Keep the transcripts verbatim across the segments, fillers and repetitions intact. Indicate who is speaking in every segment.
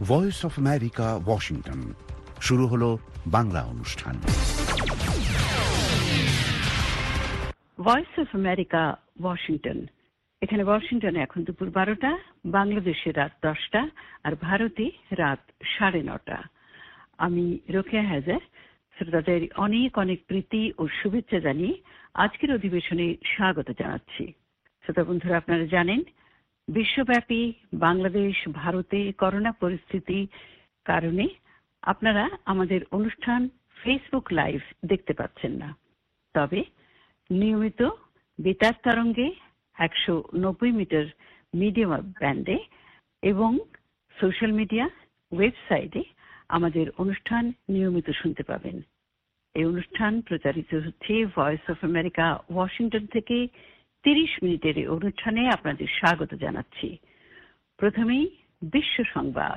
Speaker 1: Voice of America, Washington. শুরু হলো বাংলা অনুষ্ঠান।
Speaker 2: Voice of America, Washington. এখানে ওয়াশিংটনে এখন দুপুর বারোটা, বাংলাদেশে রাত দশটা, আর ভারতে রাত সাড়ে নটা। আমি রোকেয়া হায়দার শ্রোতাদের অনেক অনেক প্রীতি ও শুভেচ্ছা জানিয়ে আজকের অধিবেশনে স্বাগত জানাচ্ছি। শ্রোতা বন্ধুরা, আপনারা জানেন বিশ্বব্যাপী বাংলাদেশ ভারতে করোনা পরিস্থিতি কারণে আপনারা আমাদের অনুষ্ঠান ফেসবুক লাইভ দেখতে পাচ্ছেন না। তবে নিয়মিত বেতার তরঙ্গে একশো নব্বই মিটার মিডিয়াম ব্যান্ডে এবং সোশ্যাল মিডিয়া ওয়েবসাইটে আমাদের অনুষ্ঠান নিয়মিত শুনতে পাবেন। এই অনুষ্ঠান প্রচারিত হচ্ছে ভয়েস অফ আমেরিকা, ওয়াশিংটন থেকে। তিরিশ মিনিটের এই অনুষ্ঠানে আপনাদের স্বাগত জানাচ্ছি। প্রথমেই বিশ্ব সংবাদ।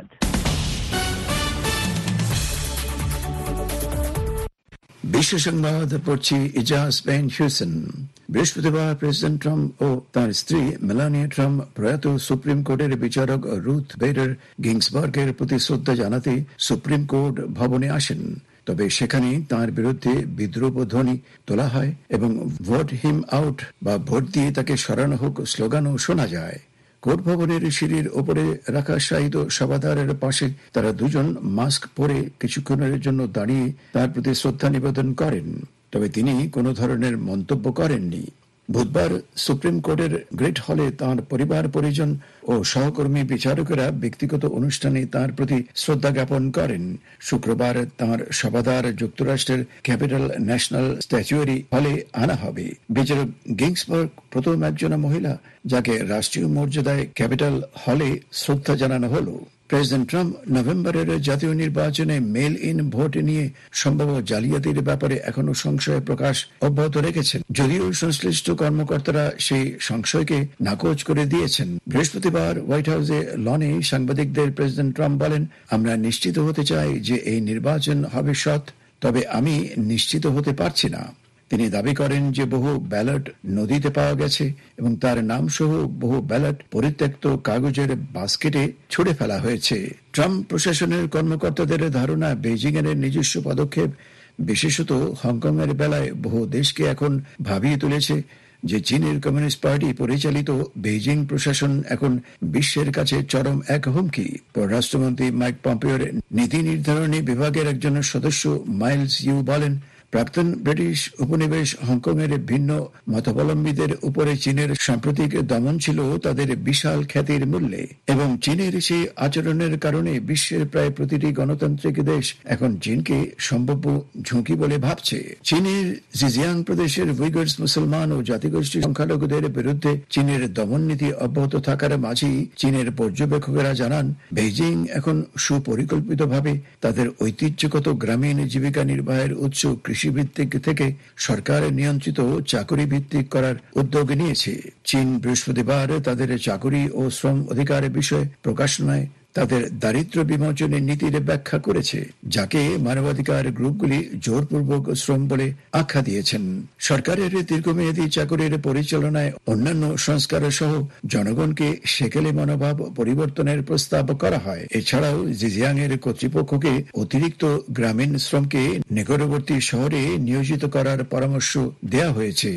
Speaker 3: বিশ্ব সংবাদ পড়ছি ইজাজ বেন হিউসেন। বৃহস্পতিবার প্রেসিডেন্ট ট্রাম্প ও তার স্ত্রী মেলানিয়া ট্রাম্প প্রয়াত সুপ্রিম কোর্টের বিচারক রুথ বেডার গিংসবার্গের প্রতি শ্রদ্ধা জানাতে সুপ্রিম কোর্ট ভবনে আসেন। তবে সেখানে তার বিরুদ্ধে বিদ্রুপ ধ্বনি তোলা হয় এবং ভোট হিম আউট বা ভোট দিয়ে তাকে সরানো হোক স্লোগানও শোনা যায়। কোর্ট ভবনের সিঁড়ির ওপরে রাখা শায়িত সভাধারের পাশে তারা দুজন মাস্ক পরে কিছুক্ষণের জন্য দাঁড়িয়ে তার প্রতি শ্রদ্ধা নিবেদন করেন। তবে তিনি কোনো ধরনের মন্তব্য করেননি। বুধবার সুপ্রিম কোর্টের গ্রেট হলে তাঁর পরিবার পরিজন ও সহকর্মী বিচারকেরা ব্যক্তিগত অনুষ্ঠানে তাঁর প্রতি শ্রদ্ধা জ্ঞাপন করেন। শুক্রবার তাঁর শবাধার যুক্তরাষ্ট্রের ক্যাপিটাল ন্যাশনাল স্ট্যাচুয়ারি হলে আনা হবে। বিচারক গিংসবার্গ প্রথম একজন মহিলা যাকে রাষ্ট্রীয় মর্যাদায় ক্যাপিটাল হলে শ্রদ্ধা জানানো হল। প্রেসিডেন্ট ট্রাম্প নভেম্বরের জাতীয় নির্বাচনে মেল ইন ভোট নিয়ে সম্ভাব্য জালিয়াতির ব্যাপারে এখনো সংশয় প্রকাশ অব্যাহত রেখেছেন, যদিও সংশ্লিষ্ট কর্মকর্তারা সেই সংশয়কে নাকচ করে দিয়েছেন। বৃহস্পতিবার হোয়াইট হাউসে লনে সাংবাদিকদের প্রেসিডেন্ট ট্রাম্প বলেন, আমরা নিশ্চিত হতে চাই যে এই নির্বাচন হবে সৎ, তবে আমি নিশ্চিত হতে পারছি না। তিনি দাবি করেন যে বহু ব্যালট নদীতে পাওয়া গেছে এবং তার নাম সহ বহু ব্যালট পরিত্যক্ত কাগজের বাস্কেটে ছুড়ে ফেলা হয়েছে। ট্রাম্প প্রশাসনের কর্মকর্তাদের ধারণা বেইজিং এর নিজস্ব পদক্ষেপ বিশেষত হংকং এর বেলায় বহু দেশকে এখন ভাবিয়ে তুলেছে যে চীনের কমিউনিস্ট পার্টি পরিচালিত বেইজিং প্রশাসন এখন বিশ্বের কাছে চরম এক হুমকি। পররাষ্ট্রমন্ত্রী মাইক পম্পেওর নীতি নির্ধারণী বিভাগের একজন সদস্য মাইলস ইউ বলেন, প্রাক্তন ব্রিটিশ উপনিবেশ হংকং এর ভিন্ন মতাবলম্বীদের উপরে চীনের সাম্প্রতিক দমন ছিল তাদের বিশাল খ্যাতির মূল্যে এবং চীনের সেই আচরণের কারণে বিশ্বের প্রায় প্রতিটি গণতান্ত্রিক দেশ এখন চীনকে সম্ভাব্য ঝুঁকি বলে ভাবছে। চীনের জিজিয়াং প্রদেশের উইগর্স মুসলমান ও জাতিগোষ্ঠী সংখ্যালঘুদের বিরুদ্ধে চীনের দমন নীতি অব্যাহত থাকার মাঝেই চীনের পর্যবেক্ষকেরা জানান, বেইজিং এখন সুপরিকল্পিতভাবে তাদের ঐতিহ্যগত গ্রামীণ জীবিকা নির্বাহের উৎস কৃষিভিত্তিক থেকে সরকার নিয়ন্ত্রিত চাকুরি ভিত্তিক করার উদ্যোগ নিয়েছে। চীন বৃহস্পতিবার তাদের চাকুরি ও শ্রম অধিকারের বিষয়ে প্রকাশনায় তাদের দারিদ্র্য বিমোচনের নীতির ব্যাখ্যা করেছে, যাকে মানবাধিকার গ্রুপগুলি জোরপূর্বক শ্রম বলে আখ্যা দিয়েছেন। সরকারের দীর্ঘমেয়াদী চাকুরির পরিচালনায় অন্যান্য সংস্কার সহ জনগণকে সেকেলে মনোভাব পরিবর্তনের প্রস্তাব করা হয়। এছাড়াও জিজিয়াং এর কর্তৃপক্ষকে অতিরিক্ত গ্রামীণ শ্রমকে নিকটবর্তী শহরে নিয়োজিত করার পরামর্শ দেয়া হয়েছে।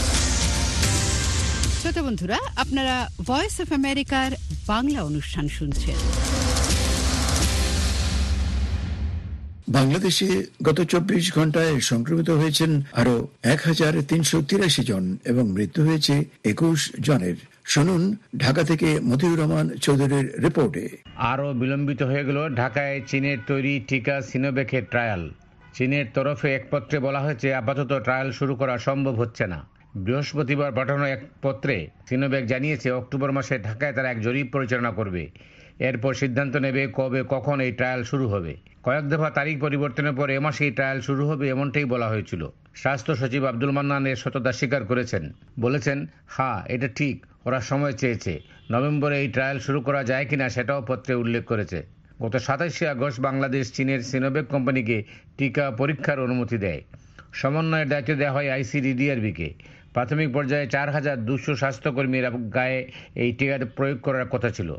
Speaker 2: শ্রোতা বন্ধুরা, আপনারা ভয়েস অফ আমেরিকার বাংলা অনুষ্ঠান শুনছেন।
Speaker 3: বাংলাদেশে গত চব্বিশ ঘন্টায় সংক্রমিত হয়েছেন আরো এক হাজার তিনশো তিরাশি জন এবং মৃত্যু হয়েছে একুশ জনের। শুনুন ঢাকা থেকে মতিউর রহমান চৌধুরীর রিপোর্টে।
Speaker 4: আরও বিলম্বিত হয়ে গেল ঢাকায় চীনের তৈরি টিকা সিনোভ্যাকের ট্রায়াল। চীনের তরফে এক পত্রে বলা হয়েছে আপাতত ট্রায়াল শুরু করা সম্ভব হচ্ছে না। বৃহস্পতিবার পাঠানো এক পত্রে সিনোভ্যাক জানিয়েছে অক্টোবর মাসে ঢাকায় তারা এক জরিপ পরিচালনা করবে। এরপর সিদ্ধান্ত নেবে কবে কখন এই ট্রায়াল শুরু হবে। কয়েক দফা তারিখ পরিবর্তনের পর এ মাসে এই ট্রায়াল শুরু হবে এমনটাই বলা হয়েছিল। স্বাস্থ্য সচিব আব্দুল মান্নান এর সততা স্বীকার করেছেন, বলেছেন, হ্যাঁ এটা ঠিক, ওরা সময় চেয়েছে, নভেম্বরে এই ট্রায়াল শুরু করা যায় কিনা সেটাও পত্রে উল্লেখ করেছে। গত সাতাশে আগস্ট বাংলাদেশ চীনের সিনোভ্যাক কোম্পানিকে টিকা পরীক্ষার অনুমতি দেয়। সমন্বয়ের দায়িত্ব দেওয়া হয় আইসিডিডিআরবিকে। প্রাথমিক পর্যায়ে চার হাজার দুশো স্বাস্থ্যকর্মীর গায়ে এই টিকা প্রয়োগ করার কথা ছিল।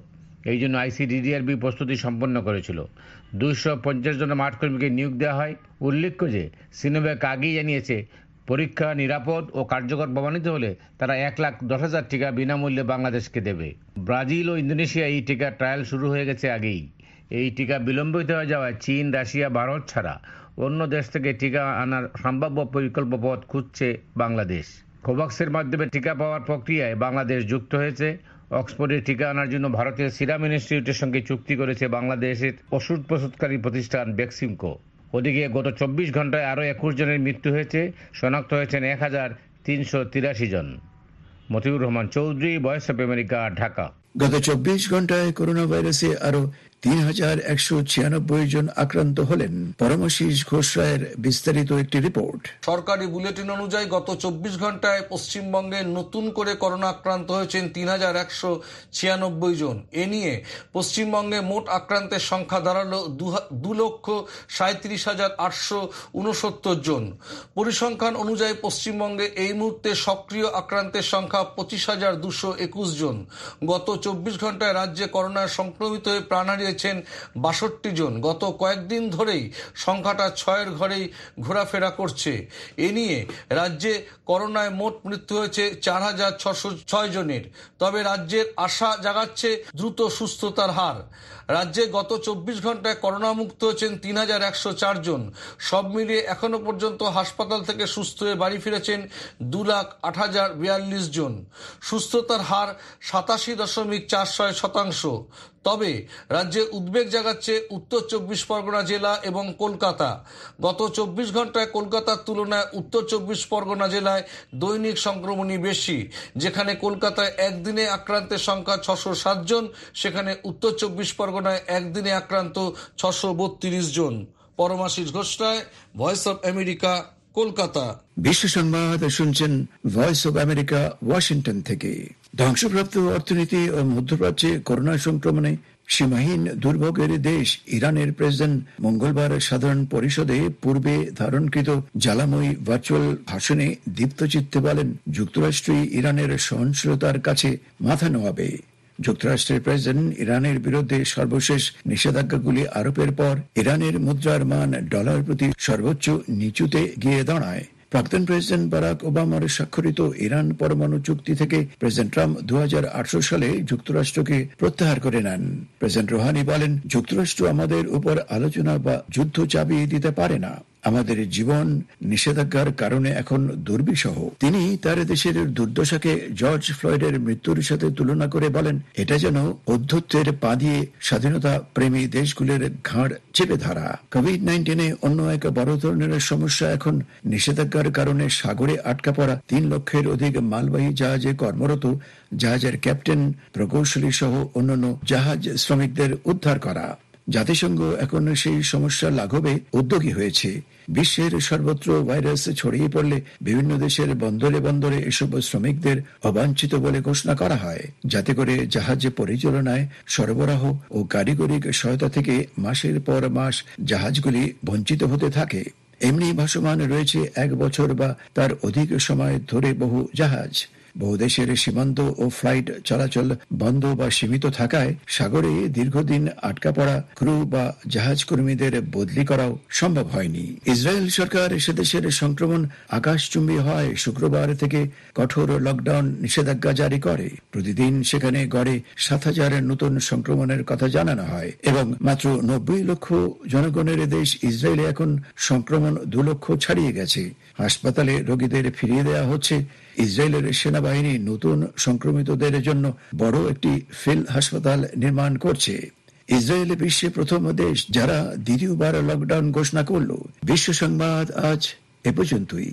Speaker 4: এই জন্য আইসিডিডিআরবি প্রস্তুতি সম্পন্ন করেছিল। দুইশো পঞ্চাশ জন মাঠকর্মীকে নিয়োগ দেওয়া হয়। উল্লেখ্য যে সিনোভ্যাক আগেই জানিয়েছে পরীক্ষা নিরাপদ ও কার্যকর প্রমাণিত হলে তারা এক লাখ দশ হাজার টিকা বিনামূল্যে বাংলাদেশকে দেবে। ব্রাজিল ও ইন্দোনেশিয়া এই টিকার ট্রায়াল শুরু হয়ে গেছে আগেই। এই টিকা বিলম্বিত হয়ে যাওয়ায় চীন, রাশিয়া, ভারত ছাড়া অন্য দেশ থেকে টিকা আনার সম্ভাব্য পরিকল্প পথ খুঁজছে বাংলাদেশ। কোভাক্সের মাধ্যমে টিকা পাওয়ার প্রক্রিয়ায় বাংলাদেশ যুক্ত হয়েছে। অক্সফোর্ডের টিকা আনার জন্য ভারতের সিরাম ইনস্টিটিউটের সঙ্গে চুক্তি করেছে বাংলাদেশের ওষুধ প্রস্তুতকারী প্রতিষ্ঠান বেক্সিমকো। ওদিকে গত চব্বিশ ঘন্টায় আরও একুশ জনের মৃত্যু হয়েছে, শনাক্ত হয়েছেন এক হাজার তিনশো তিরাশি জন। Motiur Rahman Chowdhury, Voice of America, Dhaka.
Speaker 3: গত চব্বিশ ঘন্টায় করোনা ভাইরাসে আরো তিন হাজার একশো ছিয়ানব্বই জন আক্রান্ত হলেন। পরমাশিস ঘোষ রায়ের বিস্তারিত একটি রিপোর্ট।
Speaker 5: সরকারি বুলেটিন অনুযায়ী গত চব্বিশ ঘন্টায় পশ্চিমবঙ্গে নতুন করে করোনা আক্রান্ত হয়েছেন তিন হাজার একশো ছিয়ানব্বই জন। এ নিয়ে পশ্চিমবঙ্গে মোট আক্রান্তের সংখ্যা দাঁড়ালো দু লক্ষ সাঁত্রিশ হাজার আটশো উনসত্তর জন। পরিসংখ্যান অনুযায়ী পশ্চিমবঙ্গে এই মুহূর্তে সক্রিয় আক্রান্তের সংখ্যা পঁচিশ হাজার দুশো একুশ জন। গত চব্বিশ ঘন্টায় রাজ্যে করোনায় সংক্রমিত হয়ে প্রাণ হারিয়েছেন বাষট্টি জন। গত কয়েকদিন ধরেই সংখ্যাটা ছয়ের ঘরেই ঘোরাফেরা করছে। এ নিয়ে রাজ্যে করোনায় মোট মৃত্যু হয়েছে চার হাজার ছশো ছয় জনের। তবে রাজ্যের আশা জাগাচ্ছে দ্রুত সুস্থতার হার। রাজ্যে গত চব্বিশ ঘন্টায় করোনা মুক্ত হয়েছেন তিন হাজার একশো চার জন। সব মিলিয়ে এখনো পর্যন্ত হাসপাতাল থেকে সুস্থ হয়ে বাড়ি ফিরেছেন দু লাখ আট হাজার বিয়াল্লিশ জন। সুস্থতার হার সাতাশি দশমিক চার ছয় শতাংশ। তবে রাজ্যে উদ্বেগ জাগাচ্ছে উত্তর চব্বিশ পরগনা জেলা এবং কলকাতা। গত চব্বিশ ঘন্টায় কলকাতার তুলনায় উত্তর চব্বিশ পরগনা জেলায় দৈনিক সংক্রমণই বেশি। যেখানে কলকাতায় একদিনে আক্রান্তের সংখ্যা ছশো সাত জন, সেখানে উত্তর চব্বিশ পরগনায় একদিনে আক্রান্ত ছশো বত্রিশ জন। Paramashis Ghosh Roy, voice of America, Kolkata.
Speaker 3: বিশ্ব সংবাদ শুনছেন ভয়েস অব আমেরিকা, ওয়াশিংটন থেকে। ধ্বংসপ্রাপ্ত অর্থনীতি ও মধ্যপ্রাচ্যে করোনা সংক্রমণে সীমাহীন দুর্ভোগের দেশ ইরানের প্রেসিডেন্ট মঙ্গলবার সাধারণ পরিষদে পূর্বে ধারণকৃত জ্বালাময়ী ভার্চুয়াল ভাষণে দীপ্তচিত্তে বলেন, যুক্তরাষ্ট্রই ইরানের সহনশীলতার কাছে মাথা নোয়াবে। যুক্তরাষ্ট্রের প্রেসিডেন্ট ইরানের বিরুদ্ধে সর্বশেষ নিষেধাজ্ঞাগুলি আরোপের পর ইরানের মুদ্রার মান ডলার প্রতি সর্বোচ্চ নিচুতে গিয়ে দাঁড়ায়। প্রাক্তন প্রেসিডেন্ট বারাক ওবামার স্বাক্ষরিত ইরান পরমাণু চুক্তি থেকে প্রেসিডেন্ট ট্রাম্প দু হাজার আঠারো সালে যুক্তরাষ্ট্রকে প্রত্যাহার করে নেন। প্রেসিডেন্ট রুহানি বলেন, যুক্তরাষ্ট্র আমাদের উপর আলোচনা বা যুদ্ধ চাপিয়ে দিতে পারে না। আমাদের জীবন নিষেধাজ্ঞার কারণে এখন দুর্বিষহ। তিনি তার দেশের দুর্দশাকে জর্জ ফ্লয়েডের মৃত্যুর সাথে তুলনা করে বলেন, এটা যেন অধ্যত্বের পা দিয়ে স্বাধীনতা প্রেমী দেশগুলির ঘাড় চেপে ধরা। কোভিড নাইন্টিনে অন্য এক বড় ধরনের সমস্যা এখন নিষেধাজ্ঞার কারণে সাগরে আটকা পড়া তিন লক্ষের অধিক মালবাহী জাহাজে কর্মরত জাহাজের ক্যাপ্টেন, প্রকৌশলী সহ অন্যান্য জাহাজ শ্রমিকদের উদ্ধার করা। জাতিসংঘ এখন সেই সমস্যা লাঘবে উদ্যোগী হয়েছে। বিশ্বের সর্বত্র ভাইরাস ছড়িয়ে পড়লে বিভিন্ন দেশের বন্দরে বন্দরে এসব শ্রমিকদের অবাঞ্ছিত বলে ঘোষণা করা হয়, যাতে করে জাহাজ পরিচালনায়, সরবরাহ ও কারিগরি সহায়তা থেকে মাসের পর মাস জাহাজগুলি বঞ্চিত হতে থাকে। এমনি ভাসমান রয়েছে এক বছর বা তার অধিক সময় ধরে বহু জাহাজ। বহু দেশের সীমান্ত ও ফ্লাইট চলাচল বন্ধ বা সীমিত থাকায় সাগরে দীর্ঘদিন আটকা পড়া ক্রু বা জাহাজ কর্মীদের বদলি করাও সম্ভব হয়নি। ইসরায়েল সরকার সে দেশের সংক্রমণ আকাশচুম্বী হয় শুক্রবার থেকে কঠোর লকডাউন নিষেধাজ্ঞা জারি করে। প্রতিদিন সেখানে গড়ে সাত হাজার নতুন সংক্রমণের কথা জানানো হয় এবং মাত্র নব্বই লক্ষ জনগণের দেশ ইসরায়েলে এখন সংক্রমণ দু লক্ষ ছাড়িয়ে গেছে। হাসপাতালে রোগীদের ফিরিয়ে দেওয়া হচ্ছে। ইসরায়েলের সেনাবাহিনী নতুন সংক্রমিতদের জন্য বড় একটি ফিল্ড হাসপাতাল নির্মাণ করছে। ইসরায়েল বিশ্বে প্রথম দেশ যারা দ্বিতীয়বার লকডাউন ঘোষণা করল। বিশ্ব সংবাদ আজ এ পর্যন্তই।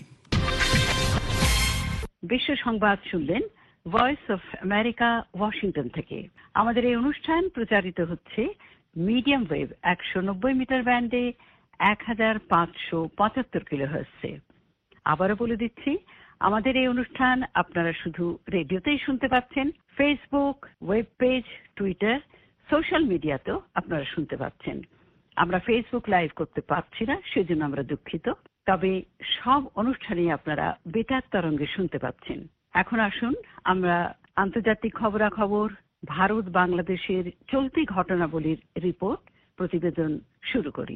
Speaker 2: বিশ্ব সংবাদ শুনলেন ভয়েস অফ আমেরিকা, ওয়াশিংটন থেকে। আমাদের এই অনুষ্ঠান প্রচারিত হচ্ছে মিডিয়াম ওয়েভ একশো নব্বই মিটার ব্যান্ডে এক হাজার পাঁচশো পঁচাত্তর কিলোহার্টজে। আবারও বলে দিচ্ছি, আমাদের এই অনুষ্ঠান আপনারা শুধু রেডিওতেই শুনতে পাচ্ছেন। Facebook, web page, Twitter, social মিডিয়াতেও আপনারা শুনতে পাচ্ছেন। আমরা ফেসবুক লাইভ করতে পারছি না, সেজন্য আমরা দুঃখিত। তবে সব অনুষ্ঠানই আপনারা বেতার তরঙ্গে শুনতে পাচ্ছেন। এখন আসুন আমরা আন্তর্জাতিক খবরাখবর, ভারত বাংলাদেশের চলতি ঘটনাবলীর রিপোর্ট প্রতিবেদন শুরু করি।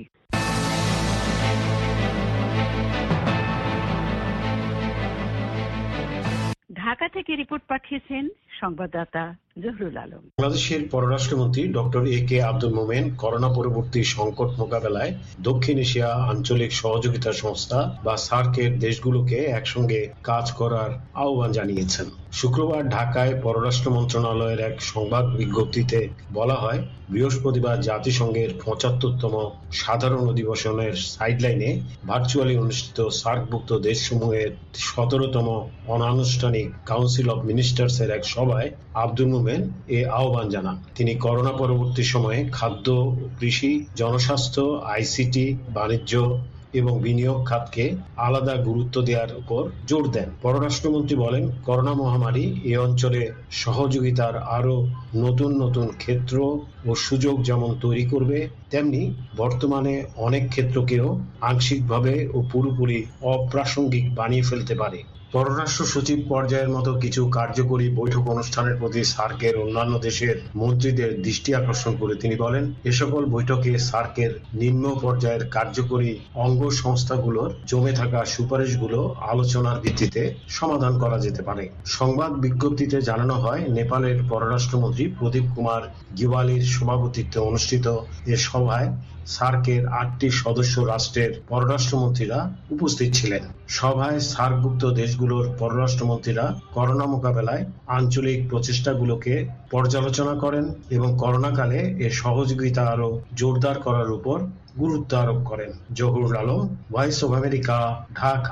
Speaker 2: ঢাকা থেকে রিপোর্ট পাঠিয়েছেন সংবাদদাতা জহুরুল আলম।
Speaker 6: বাংলাদেশের পররাষ্ট্রমন্ত্রী doctor A K Abdul Momen corona পরবর্তী সংকট মোকাবেলায় দক্ষিণ এশিয়া আঞ্চলিক সহযোগিতা সংস্থা বা সার্কের দেশগুলোকে একসঙ্গে কাজ করার আহ্বান জানিয়েছেন। শুক্রবার ঢাকায় পররাষ্ট্র মন্ত্রণালয়ের এক সংবাদ বিজ্ঞপ্তিতে বলা হয়, বৃহস্পতিবার জাতিসংঘের পঁচাত্তরতম সাধারণ অধিবেশনের সাইডলাইনে ভার্চুয়ালি অনুষ্ঠিত সার্কভুক্ত দেশসমূহের সতেরোতম অনানুষ্ঠানিক কাউন্সিল অব মিনিস্টার্স এর এক সভায় আব্দুল মোমেন এ আহ্বান জানান। তিনি করোনা পরবর্তী সময়ে খাদ্য, কৃষি, জনস্বাস্থ্য, আইসিটি, বাণিজ্য এবং বিনিয়োগ খাতকে আলাদা গুরুত্ব দেওয়ার উপর জোর দেন। পররাষ্ট্রমন্ত্রী বলেন, করোনা মহামারী এ অঞ্চলে সহযোগিতার আরো নতুন নতুন ক্ষেত্র ও সুযোগ যেমন তৈরি করবে, তেমনি বর্তমানে অনেক ক্ষেত্রকেও আংশিকভাবে ও পুরোপুরি অপ্রাসঙ্গিক বানিয়ে ফেলতে পারে। পররাষ্ট্র সচিব পর্যায়ের মতো কিছু কার্যকরী বৈঠক অনুষ্ঠানের প্রতি সার্কের অন্যান্য দেশের মন্ত্রীদের দৃষ্টি আকর্ষণ করে তিনি বলেন, এ সকল বৈঠকে সার্কের নিম্ন পর্যায়ের কার্যকরী অঙ্গ সংস্থাগুলোর জমে থাকা সুপারিশগুলো আলোচনার ভিত্তিতে সমাধান করা যেতে পারে। সংবাদ বিজ্ঞপ্তিতে জানানো হয়, নেপালের পররাষ্ট্রমন্ত্রী প্রদীপ কুমার গ্যাওয়ালির সভাপতিত্বে অনুষ্ঠিত এ সভায় সার্কের আটটি সদস্য রাষ্ট্রের পররাষ্ট্রমন্ত্রীরা উপস্থিত ছিলেন। সভায় সার্কভুক্ত দেশগুলোর পররাষ্ট্রমন্ত্রীরা করোনা মোকাবেলায় আঞ্চলিক প্রচেষ্টাগুলোকে পর্যালোচনা করেন এবং করোনাকালে এর সহযোগিতা আরো জোরদার করার উপর গুরুত্ব আরোপ করেন। Zahurul Alam, voice of America, Dhaka.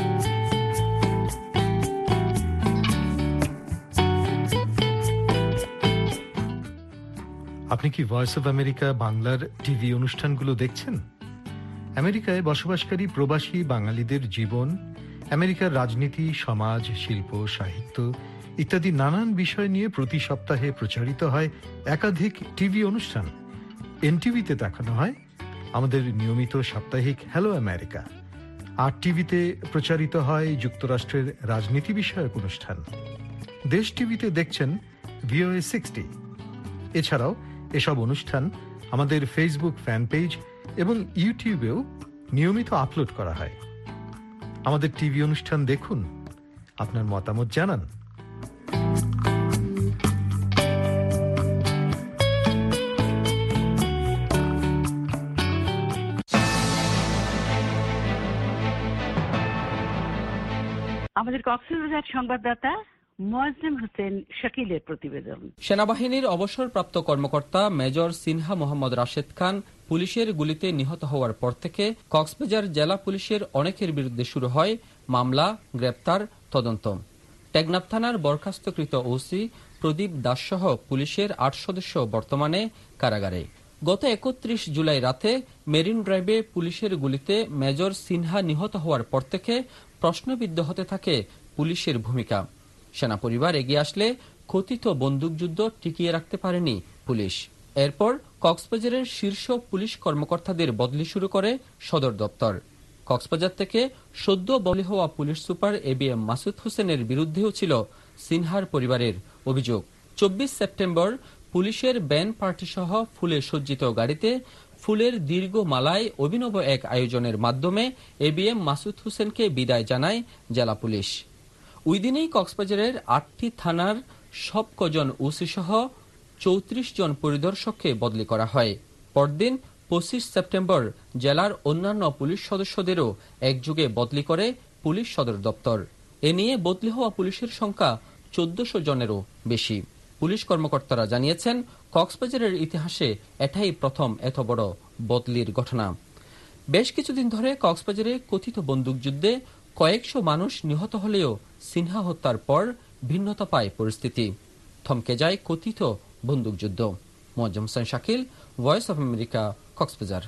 Speaker 7: আপনি কি ভয়েস অব আমেরিকা বাংলার টিভি অনুষ্ঠানগুলো দেখছেন? আমেরিকায় বসবাসকারী প্রবাসী বাঙালিদের জীবন, আমেরিকার রাজনীতি, সমাজ, শিল্প, সাহিত্য ইত্যাদি নানান বিষয় নিয়ে প্রতি সপ্তাহে প্রচারিত হয় একাধিক টিভি অনুষ্ঠান। এনটিভিতে দেখানো হয় আমাদের নিয়মিত সাপ্তাহিক হ্যালো আমেরিকা। আর টিভিতে প্রচারিত হয় যুক্তরাষ্ট্রের রাজনীতি বিষয়ক অনুষ্ঠান। দেশ টিভিতে দেখছেন ভিওএ সিক্সটি। এছাড়াও এসব অনুষ্ঠান আমাদের ফেসবুক ফ্যান পেজ এবং ইউটিউবেও নিয়মিত আপলোড করা হয়। আমাদের টিভি অনুষ্ঠান দেখুন, আপনার মতামত জানান।
Speaker 2: আমাদের কক্সবাজার সংবাদদাতা মোয়াজ্জেম হোসেন শাকিলের প্রতিবেদন।
Speaker 8: সেনাবাহিনীর অবসরপ্রাপ্ত কর্মকর্তা মেজর সিনহা মোহাম্মদ রাশেদ খান পুলিশের গুলিতে নিহত হওয়ার পর থেকে কক্সবাজার জেলা পুলিশের অনেকের বিরুদ্ধে শুরু হয় মামলা, গ্রেপ্তার, তদন্ত। টেকনাফ থানার বরখাস্তকৃত ওসি প্রদীপ দাস সহ পুলিশের আট সদস্য বর্তমানে কারাগারে। গত একত্রিশ জুলাই রাতে মেরিন ড্রাইভে পুলিশের গুলিতে মেজর সিনহা নিহত হওয়ার পর থেকে প্রশ্নবিদ্ধ হতে থাকে পুলিশের ভূমিকা। সেনা পরিবার এগিয়ে আসলে কথিত বন্দুকযুদ্ধ টিকিয়ে রাখতে পারেনি পুলিশ। এরপর কক্সবাজারের শীর্ষ পুলিশ কর্মকর্তাদের বদলি শুরু করে সদর দপ্তর। কক্সবাজার থেকে সদ্য বদলি হওয়া police super A B M Masud হোসেনের বিরুদ্ধেও ছিল সিনহার পরিবারের অভিযোগ। চব্বিশ সেপ্টেম্বর পুলিশের ব্যান্ড পার্টি সহ ফুলে সজ্জিত গাড়িতে ফুলের দীর্ঘ মালায় অভিনব এক আয়োজনের মাধ্যমে এ বি এম মাসুদ হোসেনকে বিদায় জানায় জেলা পুলিশ। ওই দিনেই কক্সবাজারের আটটি থানার সব কজন ওসি সহ চৌত্রিশ জন পরিদর্শককে বদলি করা হয়। পরদিন পঁচিশ সেপ্টেম্বর জেলার অন্যান্য পুলিশ সদস্যদেরও একযোগে বদলি করে পুলিশ সদর দপ্তর। এ নিয়ে বদলি হওয়া পুলিশের সংখ্যা চোদ্দশো জনেরও বেশি। পুলিশ কর্মকর্তারা জানিয়েছেন, কক্সবাজারের ইতিহাসে এটাই প্রথম এত বড় বদলির ঘটনা। বেশ কিছুদিন ধরে কক্সবাজারে কথিত বন্দুকযুদ্ধে কয়েকশো মানুষ নিহত হলেও সিনহা হত্যার পর ভিন্নতা পায় পরিস্থিতি। থমকে যায় কথিত বন্দুকযুদ্ধ। Moazzem Hossain Shakil, voice of America, Cox's Bazar.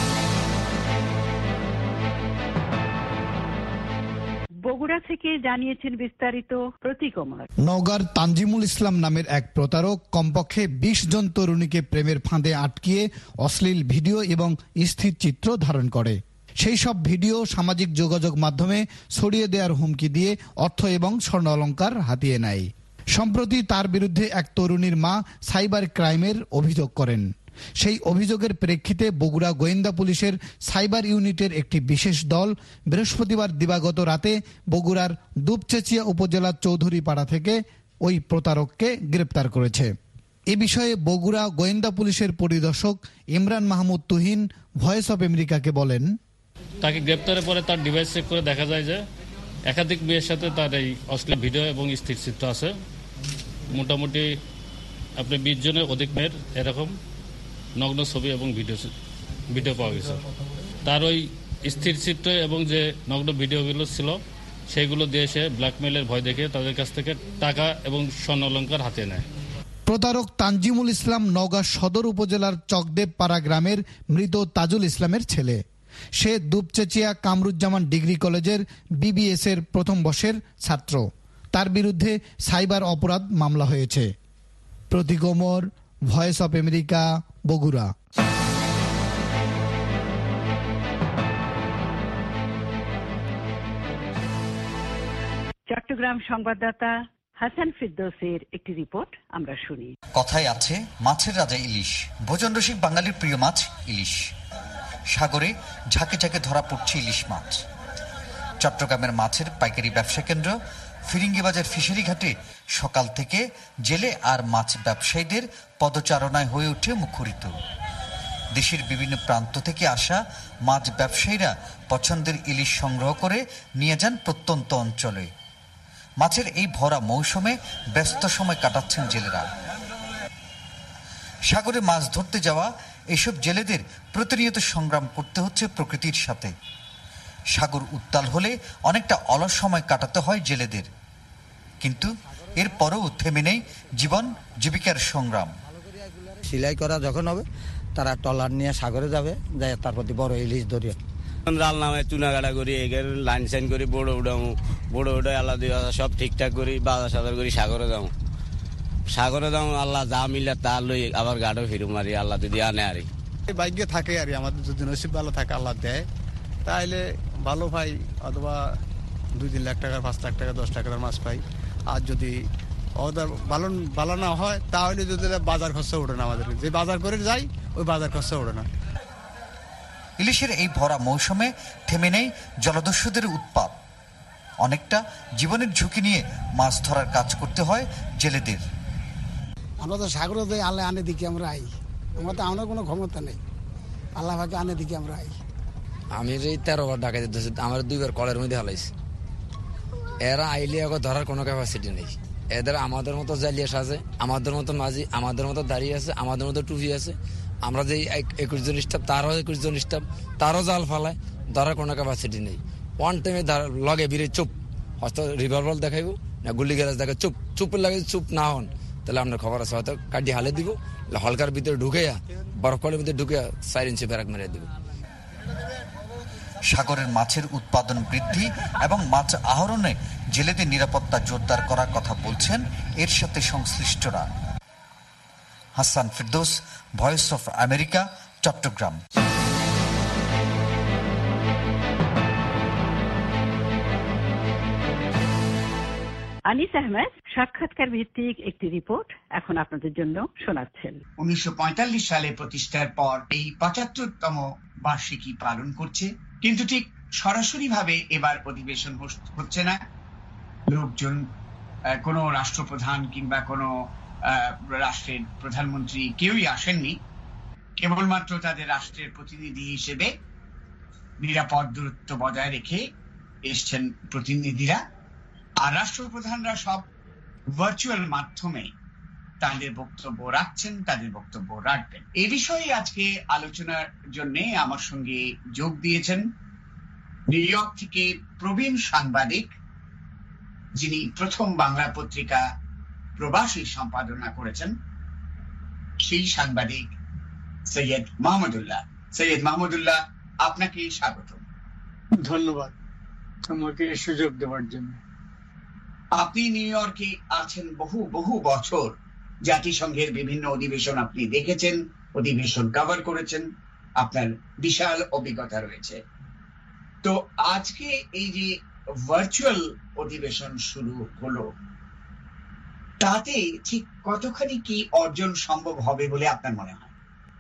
Speaker 2: Bogura থেকে জানিয়েছেন বিস্তারিত প্রতীক কুমার।
Speaker 9: নওগাঁর তানজিমুল ইসলাম নামের এক প্রতারক কমপক্ষে বিশ জন তরুণীকে প্রেমের ফাঁদে আটকিয়ে অশ্লীল ভিডিও এবং স্থির চিত্র ধারণ করে। সেই সব ভিডিও সামাজিক যোগাযোগ মাধ্যমে ছড়িয়ে দেওয়ার হুমকি দিয়ে অর্থ এবং স্বর্ণ অলংকার হাতিয়ে নেয়। সম্প্রতি তার বিরুদ্ধে এক তরুণীর মা সাইবার ক্রাইমের অভিযোগ করেন। সেই অভিযোগের প্রেক্ষিতে বগুড়া গোয়েন্দা পুলিশের সাইবার ইউনিটের একটি বিশেষ দল বৃহস্পতিবার দিবাগত রাতে বগুড়ার দুপচেচিয়া উপজেলার চৌধুরীপাড়া থেকে ওই প্রতারককে গ্রেপ্তার করেছে। এ বিষয়ে বগুড়া গোয়েন্দা পুলিশের পরিদর্শক ইমরান মাহমুদ তুহিন ভয়েস অব আমেরিকাকে বলেন,
Speaker 10: তাকে গ্রেপ্তারের পরে তার ডিভাইস চেক করে দেখা যায় যে একাধিক মেয়ের সাথে তার এই অশ্লীল ভিডিও এবং স্থির চিত্র আছে। মোটামুটি আপনি বিশ জনের অধিক মেয়ের এরকম নগ্ন ছবি এবং ভিডিও ভিডিও পাওয়া গেছে। তার ওই স্থির চিত্র এবং যে নগ্ন ভিডিওগুলো ছিল সেইগুলো দিয়ে সে ব্ল্যাকমেইলের ভয় দেখে তাদের কাছ থেকে টাকা এবং স্বর্ণ অলংকার হাতে নেয়।
Speaker 9: প্রতারক তানজিমুল ইসলাম নওগাঁ সদর উপজেলার চকদেব পাড়া গ্রামের মৃত তাজুল ইসলামের ছেলে। সে দুপচেচিয়া কামরুজ্জামান ডিগ্রি কলেজের বিবিএস এর প্রথম বর্ষের ছাত্র। তার বিরুদ্ধে সাইবার অপরাধ মামলা হয়েছে। Pratik Omar, voice of America, Bogura.
Speaker 2: Chattogram সংবাদদাতা হাসান ফিরদৌসের একটি রিপোর্ট আমরা শুনি।
Speaker 11: কথায় আছে মাছের রাজা ইলিশ, ভোজন রসিক বাঙালির প্রিয় মাছ ইলিশ। সাগরে ঝাঁকে ঝাঁকে ধরা পড়ছে ইলিশ মাছ। চট্টগ্রামের মাছের পাইকারি ব্যবসা কেন্দ্র ফিরিঙ্গিবাজার ফিশারি ঘাটে সকাল থেকে জেলে আর মাছ ব্যবসায়ীদের পদচারণায় হয়ে ওঠে মুখরিত। দেশের বিভিন্ন প্রান্ত থেকে আসা মাছ ব্যবসায়ীরা পছন্দের ইলিশ সংগ্রহ করে নিয়ে যান প্রত্যন্ত অঞ্চলে। মাছের এই ভরা মৌসুমে ব্যস্ত সময় কাটাচ্ছেন জেলেরা। সাগরে মাছ ধরতে যাওয়া এসব জেলেদের প্রতিনিয়ত সংগ্রাম করতে হচ্ছে প্রকৃতির সাথে। সাগর উত্তাল হলে অনেকটা অলস সময় কাটাতে হয় জেলেদের, কিন্তু এরপরও থেমে নেই জীবন জীবিকার সংগ্রাম।
Speaker 12: সিলাই করা যখন হবে তারা ট্রলার নিয়ে সাগরে যাবে, যাই তারপর বড় ইলিশ ধরিয়ে জাল নামে চুনাগাড়া করি, এখানে লাইন সাইন করি, বড় উঠামো, বড় উঠে আল্লাহ দিয়ে সব ঠিকঠাক করি, বাজার সাজার করি, সাগরে যাবো। সাগরে যাবো আল্লাহ যা মিলে তা লই আবার গাড়ো ফিরু মারি, আল্লাহ যদি আনে আরি
Speaker 13: ভাগ্যে থাকে আর আমাদের যদি নসিব ভালো থাকে আল্লাহ দেয় তাহলে ভালো পাই, অথবা দুই তিন লাখ টাকা, পাঁচ লাখ টাকা, দশ টাকার মাছ পাই। আর যদি ওদের ভালো ভালো না হয় তাহলে যদি বাজার খরচা ওঠে না, আমাদের যে বাজার করে যাই ওই বাজার খরচা ওঠে না।
Speaker 11: ইলিশের এই ভরা মৌসুমে থেমে নেই জলদস্যুদের উৎপাত। অনেকটা জীবনের ঝুঁকি নিয়ে মাছ ধরার কাজ করতে হয় জেলেদের।
Speaker 14: আমরা তো সাগরে যাই, আল্লাহ আনে দিকে আমরা আই, আমরা তো আমার কোনো ক্ষমতা নেই, আল্লাহ ভাগে আনে দিকে আমরা আই।
Speaker 15: আমি এই তেরো বার ডাকা দিতেছি, আমার দুইবার কলের মধ্যে হালাইছি। এরা আইলে এখন ধরার কোনো ক্যাপাসিটি নেই। এদের আমাদের মতো জালিয়াস আছে, আমাদের মতো মাঝি, আমাদের মতো দাঁড়িয়ে আছে, আমাদের মতো টুপি আছে। আমরা যে একুশ জন স্টাফ, তারও একুশ জন স্টাফ, তারও জাল ফালায়, ধরার কোনো ক্যাপাসিটি নেই। ওয়ান টাইমে লগে বিরে চুপ, হয়তো রিভলভার দেখাইব না গুলি গ্যারাজ দেখা চুপ, চুপের লাগে চুপ না হন তাহলে আপনার খবর আছে, হয়তো কাটি হালে দিব, হলকার ভিতরে ঢুকেয়া বরফ কলের ভিতরে ঢুকে চার ইঞ্চি ব্যারাক মেরে দিব।
Speaker 11: সাগরের মাছের উৎপাদন বৃদ্ধি এবং মাছ আহরণে জেলেদের নিরাপত্তা জোরদার করার কথা বলছেন এর সাথে সংশ্লিষ্টরা। Hasan Firdous, voice of America, Chattogram.
Speaker 2: Anis Ahmed সাক্ষাৎকার ভিত্তিক একটি রিপোর্ট এখন আপনাদের জন্য শোনাচ্ছেন।
Speaker 16: উনিশশো পঁয়তাল্লিশ সালে প্রতিষ্ঠার পর এই পঁচাত্তরতম বার্ষিকী পালন করছে, কিন্তু ঠিক সরাসরি ভাবে এবার অধিবেশন হচ্ছে না। লোকজন, কোনো রাষ্ট্রপ্রধান কিংবা কোনো রাষ্ট্রের প্রধানমন্ত্রী কেউই আসেননি। কেবলমাত্র তাদের রাষ্ট্রের প্রতিনিধি হিসেবে নিরাপদ দূরত্ব বজায় রেখে এসছেন প্রতিনিধিরা, আর রাষ্ট্রপ্রধানরা সব ভার্চুয়াল মাধ্যমে তাদের বক্তব্য রাখছেন, তাদের বক্তব্য রাখবেন। এই বিষয়ে আজকে আলোচনার জন্য আমার সঙ্গে যোগ দিয়েছেন নিউ ইয়র্ক থেকে প্রবীণ সাংবাদিক, যিনি প্রথম বাংলা পত্রিকা প্রবাসী সম্পাদনা করেছেন, সেই সাংবাদিক সৈয়দ মাহমুদুল্লাহ। সৈয়দ মাহমুদুল্লাহ, আপনাকে স্বাগত।
Speaker 17: ধন্যবাদ আমাকে সুযোগ দেওয়ার জন্য।
Speaker 16: আপনি নিউ ইয়র্কে আছেন বহু বহু বছর, জাতিসংঘের বিভিন্ন অধিবেশন আপনি দেখেছেন, অধিবেশন কভার করেছেন, আপনার বিশাল অভিজ্ঞতা রয়েছে। তো আজকে এই যে ভার্চুয়াল অধিবেশন শুরু হলো, তাতে ঠিক কতখানি কি অর্জন সম্ভব হবে বলে আপনার মনে হয়?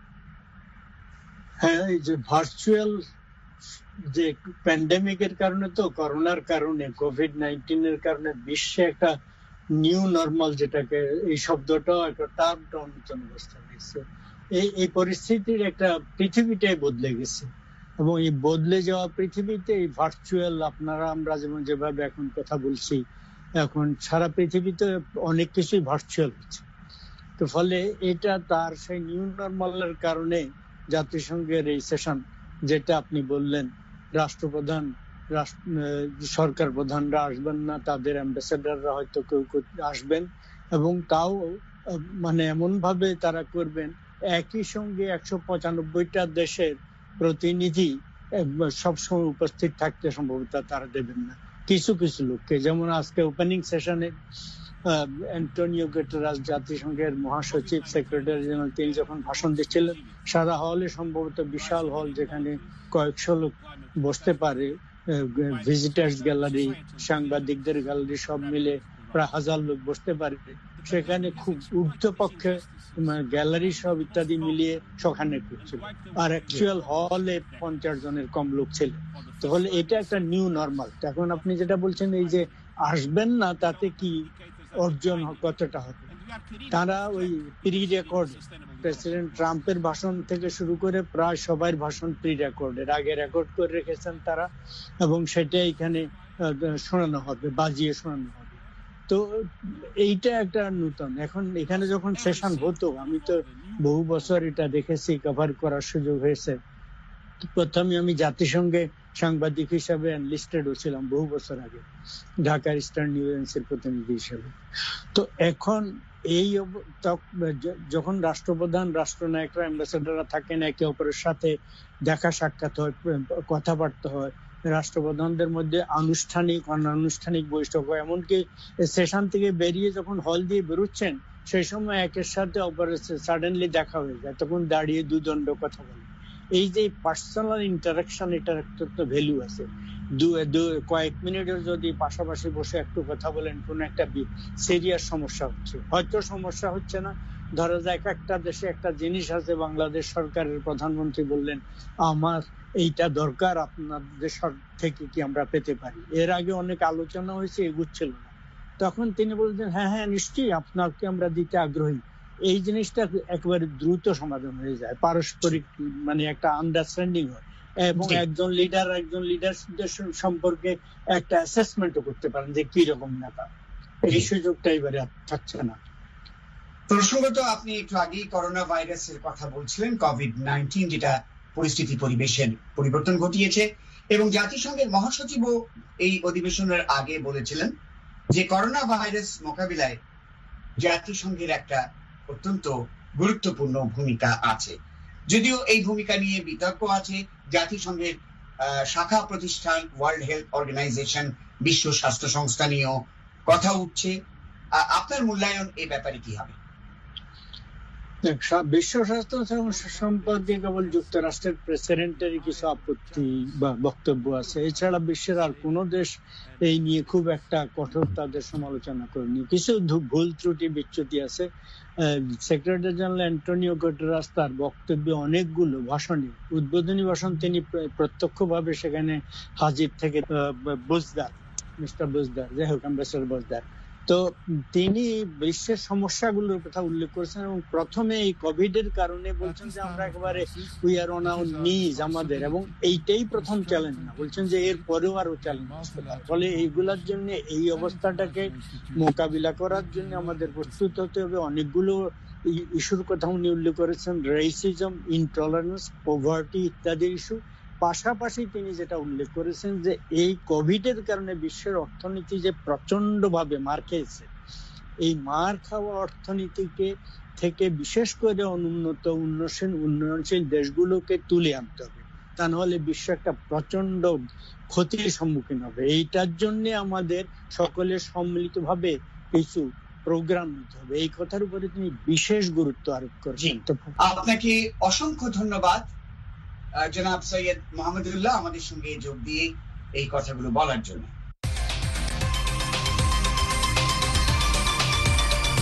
Speaker 17: হ্যাঁ, এই যে ভার্চুয়াল যে প্যান্ডেমিকের কারণে, তো করোনার কারণে, কোভিড নাইন্টিন এর কারণে বিশ্বে একটা নিউ নর্মাল, যেটাকে এই শব্দটাও একটা টার্মটা নতুন অবস্থা হয়েছে। এই এই পরিস্থিতির একটা পৃথিবীটাই বদলে গেছে, এবং এই বদলে যাওয়া পৃথিবীতে এই ভার্চুয়াল, আপনারা আমরা যেমন যেভাবে এখন কথা বলছি, এখন সারা পৃথিবীতে অনেক কিছুই ভার্চুয়াল হচ্ছে। তো ফলে এটা তার সেই নিউ নর্মালের কারণে জাতিসংঘের এই সেশন, যেটা আপনি বললেন, রাষ্ট্রপ্রধান, সরকার প্রধানরা আসবেন না, তাদের অ্যাম্বাসেডাররা হয়তো কেউ আসবেন, এবং তাও মানে এমন ভাবে তারা করবেন, একই সঙ্গে একশো পঁচানব্বইটা দেশের প্রতিনিধি সবসময় উপস্থিত থাকতে সম্ভবত তারা দেবেন না। কিছু কিছু লোককে, যেমন আজকে ওপেনিং সেশনে অ্যান্টোনিও গুটেরেস, জাতিসংঘের মহাসচিব, সেক্রেটারি জেনারেল, তিনি যখন ভাষণ দিচ্ছিলেন, সারা হলে, সম্ভবত বিশাল হল যেখানে কয়েকশো লোক বসতে পারে, ভিজিটার্স গ্যালারি, সাংবাদিকদের গ্যালারি, সব মিলে প্রায় হাজার লোক বসতে পারে, সেখানে খুব ঊর্ধ্বপক্ষে গ্যালারি সব ইত্যাদি মিলিয়ে সেখানে ছিল, আর অ্যাকচুয়াল হলে পঞ্চাশ জনের কম লোক ছিল। তাহলে এটা একটা নিউ নর্মাল। এখন আপনি যেটা বলছেন, এই যে আসবেন না, তাতে কি অর্জন কতটা হবে? তারা ওই প্রি রেকর্ড, প্রেসিডেন্ট ট্রাম্পের ভাষণ থেকে শুরু করে প্রায় সবার ভাষণ প্রি রেকর্ডের আগে রেকর্ড করে রেখেছেন তারা, এবং সেটা এখানে শোনানো হবে, বাজিয়ে শোনানো হবে। তো এইটা একটা নতুন। এখন এখানে যখন সেশন হতো, আমি তো বহু বছর এটা দেখেছি, কভার করার সুযোগ হয়েছে। প্রথমে আমি জাতিসংঘে সাংবাদিক হিসাবে এনলিস্টেড হয়েছিলাম বহু বছর আগে, ঢাকার ইস্টার্ন ইউএনসির প্রতিনিধি হিসেবে। তো এখন এই যখন রাষ্ট্রপ্রধান, রাষ্ট্রনায়করা, অ্যাম্বাসেডাররা থাকেন, একে অপরের সাথে দেখা সাক্ষাৎ হয়, কথাবার্তা হয়, রাষ্ট্রপ্রধানদের মধ্যে আনুষ্ঠানিক অনানুষ্ঠানিক বৈঠক হয়, এমনকি সেশন থেকে বেরিয়ে যখন হল দিয়ে বেরোচ্ছেন, সেই সময় একের সাথে অপরের সাডেনলি দেখা হয়ে যায়, তখন দাঁড়িয়ে দুদণ্ড কথা বলে। এই যে পার্সোনাল ইন্টারাকশন, এটার একটা ভ্যালু আছে। কয়েক মিনিটের যদি পাশাপাশি বসে একটু কথা বলেন, কোন একটা সিরিয়াস সমস্যা হচ্ছে, হয়তো সমস্যা হচ্ছে না, ধরা যায় একটা দেশে একটা জিনিস আছে, বাংলাদেশ সরকারের প্রধানমন্ত্রী বললেন আমার এইটা দরকার, আপনাদের থেকে কি আমরা পেতে পারি। এর আগে অনেক আলোচনা হয়েছে, এগুচ্ছিল না, তখন তিনি বলছেন হ্যাঁ হ্যাঁ নিশ্চয়ই আপনাকে আমরা দিতে আগ্রহী। এই জিনিসটা একেবারে দ্রুত সমাধান হয়ে যায়, পারস্পরিক মানে একটা আন্ডারস্ট্যান্ডিং হয়, এবং একজন লিডার একজন লিডারদের সম্পর্কে একটা অ্যাসেসমেন্টও করতে পারেন যে কি রকম নেতা। এই সুযোগটা এবারে থাকছে না।
Speaker 16: প্রসঙ্গত আপনি একটু আগেই করোনা ভাইরাসের কথা বলছিলেন, কোভিড নাইন্টিন, যেটা পরিস্থিতি পরিবেশের পরিবর্তন ঘটিয়েছে, এবং জাতিসংঘের মহাসচিবও এই অধিবেশনের আগে বলেছিলেন যে করোনা ভাইরাস মোকাবিলায় জাতিসংঘের একটা অত্যন্ত গুরুত্বপূর্ণ ভূমিকা আছে। যদিও এই ভূমিকা নিয়ে বিতর্ক আছে, জাতিসংঘের শাখা প্রতিষ্ঠান ওয়ার্ল্ড হেলথ অর্গানাইজেশন, বিশ্ব স্বাস্থ্য সংস্থা নিয়েও কথা উঠছে। আপনার মূল্যায়ন এই ব্যাপারে কি হবে?
Speaker 17: বিশ্ব স্বাস্থ্য সংস্থা সম্পর্কে কেবল যুক্তরাষ্ট্রের প্রেসিডেন্টেরই কিছু আপত্তি বা বক্তব্য আছে, এছাড়া বিশ্বের আর কোন দেশ এই নিয়ে খুব একটা কঠোর তাদের সমালোচনা করেনি। কিছু ভুল ত্রুটি বিচ্যুতি আছে। সেক্রেটারি জেনারেল অ্যান্টোনিও গুটেরেস তার বক্তব্যে অনেকগুলো ভাষণে, উদ্বোধনী ভাষণ তিনি প্রত্যক্ষভাবে সেখানে হাজির থেকে, বুজদার, মিস্টার বুজদার, যাই হোক অ্যাম্বাসেডর বুজদার, তো তিনি বিশ্বের সমস্যাগুলোর কথা উল্লেখ করেছেন, এবং প্রথমে এই কোভিড এর কারণে বলছেন যে আমরা একেবারে উই আর অন আওয়ার নিজ, আমাদের, এবং এইটাই প্রথম চ্যালেঞ্জ না, বলছেন যে এর পরেও আরো চ্যালেঞ্জ আসতে পারে। ফলে এইগুলোর জন্য, এই অবস্থাটাকে মোকাবিলা করার জন্য আমাদের প্রস্তুত হতে হবে। অনেকগুলো ইস্যুর কথা উনি উল্লেখ করেছেন, রেসিজম, ইনটলারেন্স, পভার্টি ইত্যাদি ইস্যু। পাশাপাশি তিনি যেটা উল্লেখ করেছেন যে এই কোভিড এর কারণে বিশ্বের অর্থনীতি যে প্রচন্ড ভাবে মার খেয়েছে, এই মার খাওয়া অর্থনীতিকে থেকে বিশেষ করে অনুন্নত উন্নয়নশীল উন্নয়নশীল দেশগুলোকে তুলে আনতে হবে, তা নাহলে বিশ্ব একটা প্রচন্ড ক্ষতির সম্মুখীন হবে। এইটার জন্য আমাদের সকলের সম্মিলিতভাবে কিছু প্রোগ্রাম নিতে হবে। এই কথার উপরে তিনি বিশেষ গুরুত্ব আরোপ করেছেন।
Speaker 16: আপনাকে অসংখ্য ধন্যবাদ জনাব সৈয়দ মোহাম্মদুল্লাহ, আমাদের সঙ্গে যোগ দিয়ে এই কথাগুলো বলার জন্য।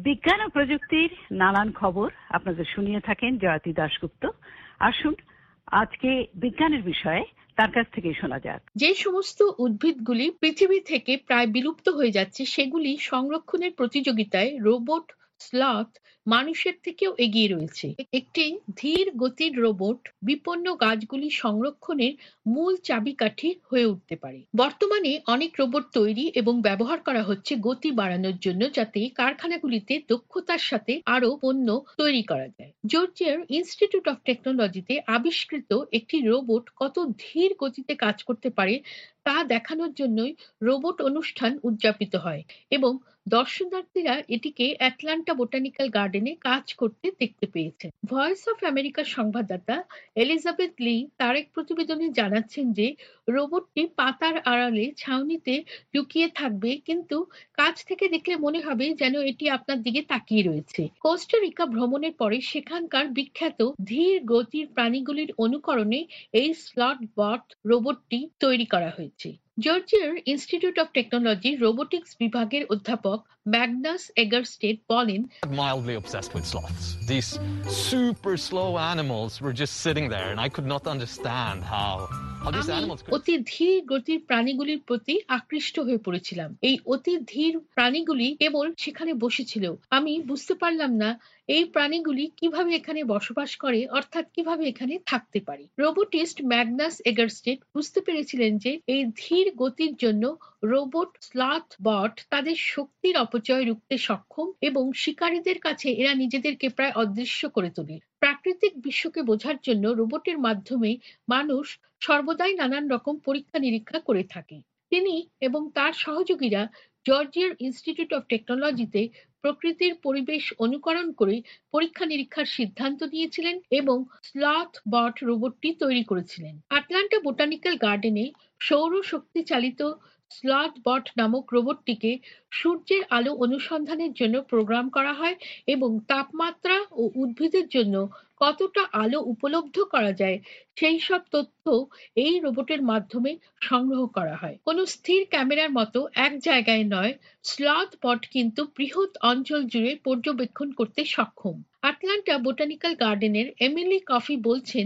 Speaker 2: বিজ্ঞান ও প্রযুক্তির নানান খবর আপনাদের শুনিয়ে থাকেন জয়তী দাশগুপ্ত। আসুন আজকে বিজ্ঞানের বিষয়ে তার কাছ থেকে শোনা যাক।
Speaker 18: যে সমস্ত উদ্ভিদগুলি পৃথিবী থেকে প্রায় বিলুপ্ত হয়ে যাচ্ছে সেগুলি সংরক্ষণের প্রতিযোগিতায় রোবট স্লথ মানুষের থেকেও এগিয়ে রয়েছে। একটি ধীর গতির রোবট বিপন্ন গাছগুলি সংরক্ষণের মূল চাবিকাঠি হয়ে উঠতে পারে। বর্তমানে অনেক রোবট তৈরি এবং ব্যবহার করা হচ্ছে গতি বাড়ানোর জন্য, যাতে কারখানাগুলিতে দক্ষতার সাথে আরো পণ্য তৈরি করা যায়। জর্জিয়ার ইনস্টিটিউট অফ টেকনোলজিতে আবিষ্কৃত একটি রোবট কত ধীর গতিতে কাজ করতে পারে তা দেখানোর জন্যই রোবট অনুষ্ঠান উদযাপিত হয় এবং দর্শনার্থীরা এটিকে অ্যাটলান্টা বোটানিক্যাল গার্ডেনে কাজ করতে দেখতে পেয়েছেন। ভয়েস অফ আমেরিকার সংবাদদাতা এলিজাবেথ লি তার এক প্রতিবেদনে জানাচ্ছেন যে রোবটটি পাতার আড়ালে ছাউনিতে লুকিয়ে থাকবে, কিন্তু কাছ থেকে দেখলে মনে হবে যেন এটি আপনার দিকে তাকিয়ে রয়েছে। কোস্টারিকা ভ্রমণের পরে সেখানকার বিখ্যাত ধীর গতির প্রাণীগুলির অনুকরণে এই স্লট বট রোবটটি তৈরি করা হয়েছে। জর্জিয়ার ইনস্টিটিউট অফ টেকনোলজি রোবোটিক্স বিভাগের অধ্যাপক ম্যাগনাস এগারস্টেড বলেন,
Speaker 19: mildly obsessed with sloths. These super slow animals were just sitting there and I could not understand how how these animals could...
Speaker 18: অতি ধীর গতির প্রাণীগুলির প্রতি আকৃষ্ট হয়ে পড়েছিলাম। এই অতি ধীর প্রাণীগুলি কেবল সেখানে বসেছিল। আমি বুঝতে পারলাম না এই প্রাণীগুলি কিভাবে এখানে বসবাস করে, অর্থাৎ কিভাবে এখানে থাকতে পারে। রোবোটিস্ট ম্যাগনাস এগারস্টেড বুঝতে পেরেছিলেন যে এই ধীর গতির জন্য রোবট স্লথ বট তাদের শক্তির অপচয় রুখতে সক্ষম এবং শিকারীদের কাছে এরা নিজেদেরকে প্রায় অদৃশ্য করে তোলে। প্রাকৃতিক বিশ্বকে বোঝার জন্য রোবটের মাধ্যমে মানুষ সর্বদাই নানান রকম পরীক্ষা নিরীক্ষা করে থাকে। তিনি এবং তার সহযোগীরা জর্জিয়ার ইনস্টিটিউট অফ টেকনোলজিতে প্রকৃতির পরিবেশ অনুকরণ করে পরীক্ষা নিরীক্ষার সিদ্ধান্ত নিয়েছিলেন এবং স্লথ বট রোবটটি তৈরি করেছিলেন। আটলান্টা বোটানিক্যাল গার্ডেনে সৌর শক্তি চালিত স্লথ বট নামক রোবটটিকে সূর্যের আলো অনুসন্ধানের জন্য প্রোগ্রাম করা হয় এবং তাপমাত্রা ও উদ্ভিদের জন্য কতটা আলো উপলব্ধ করা যায় সেই সব তথ্য এই রোবটের মাধ্যমে সংগ্রহ করা হয়। কোনো স্থির ক্যামেরার মতো এক জায়গায় নয়, স্লথ বট কিন্তু বৃহৎ অঞ্চল জুড়ে পর্যবেক্ষণ করতে সক্ষম। আটলান্টা বোটানিক্যাল গার্ডেনের এমিলি কফি বলছেন,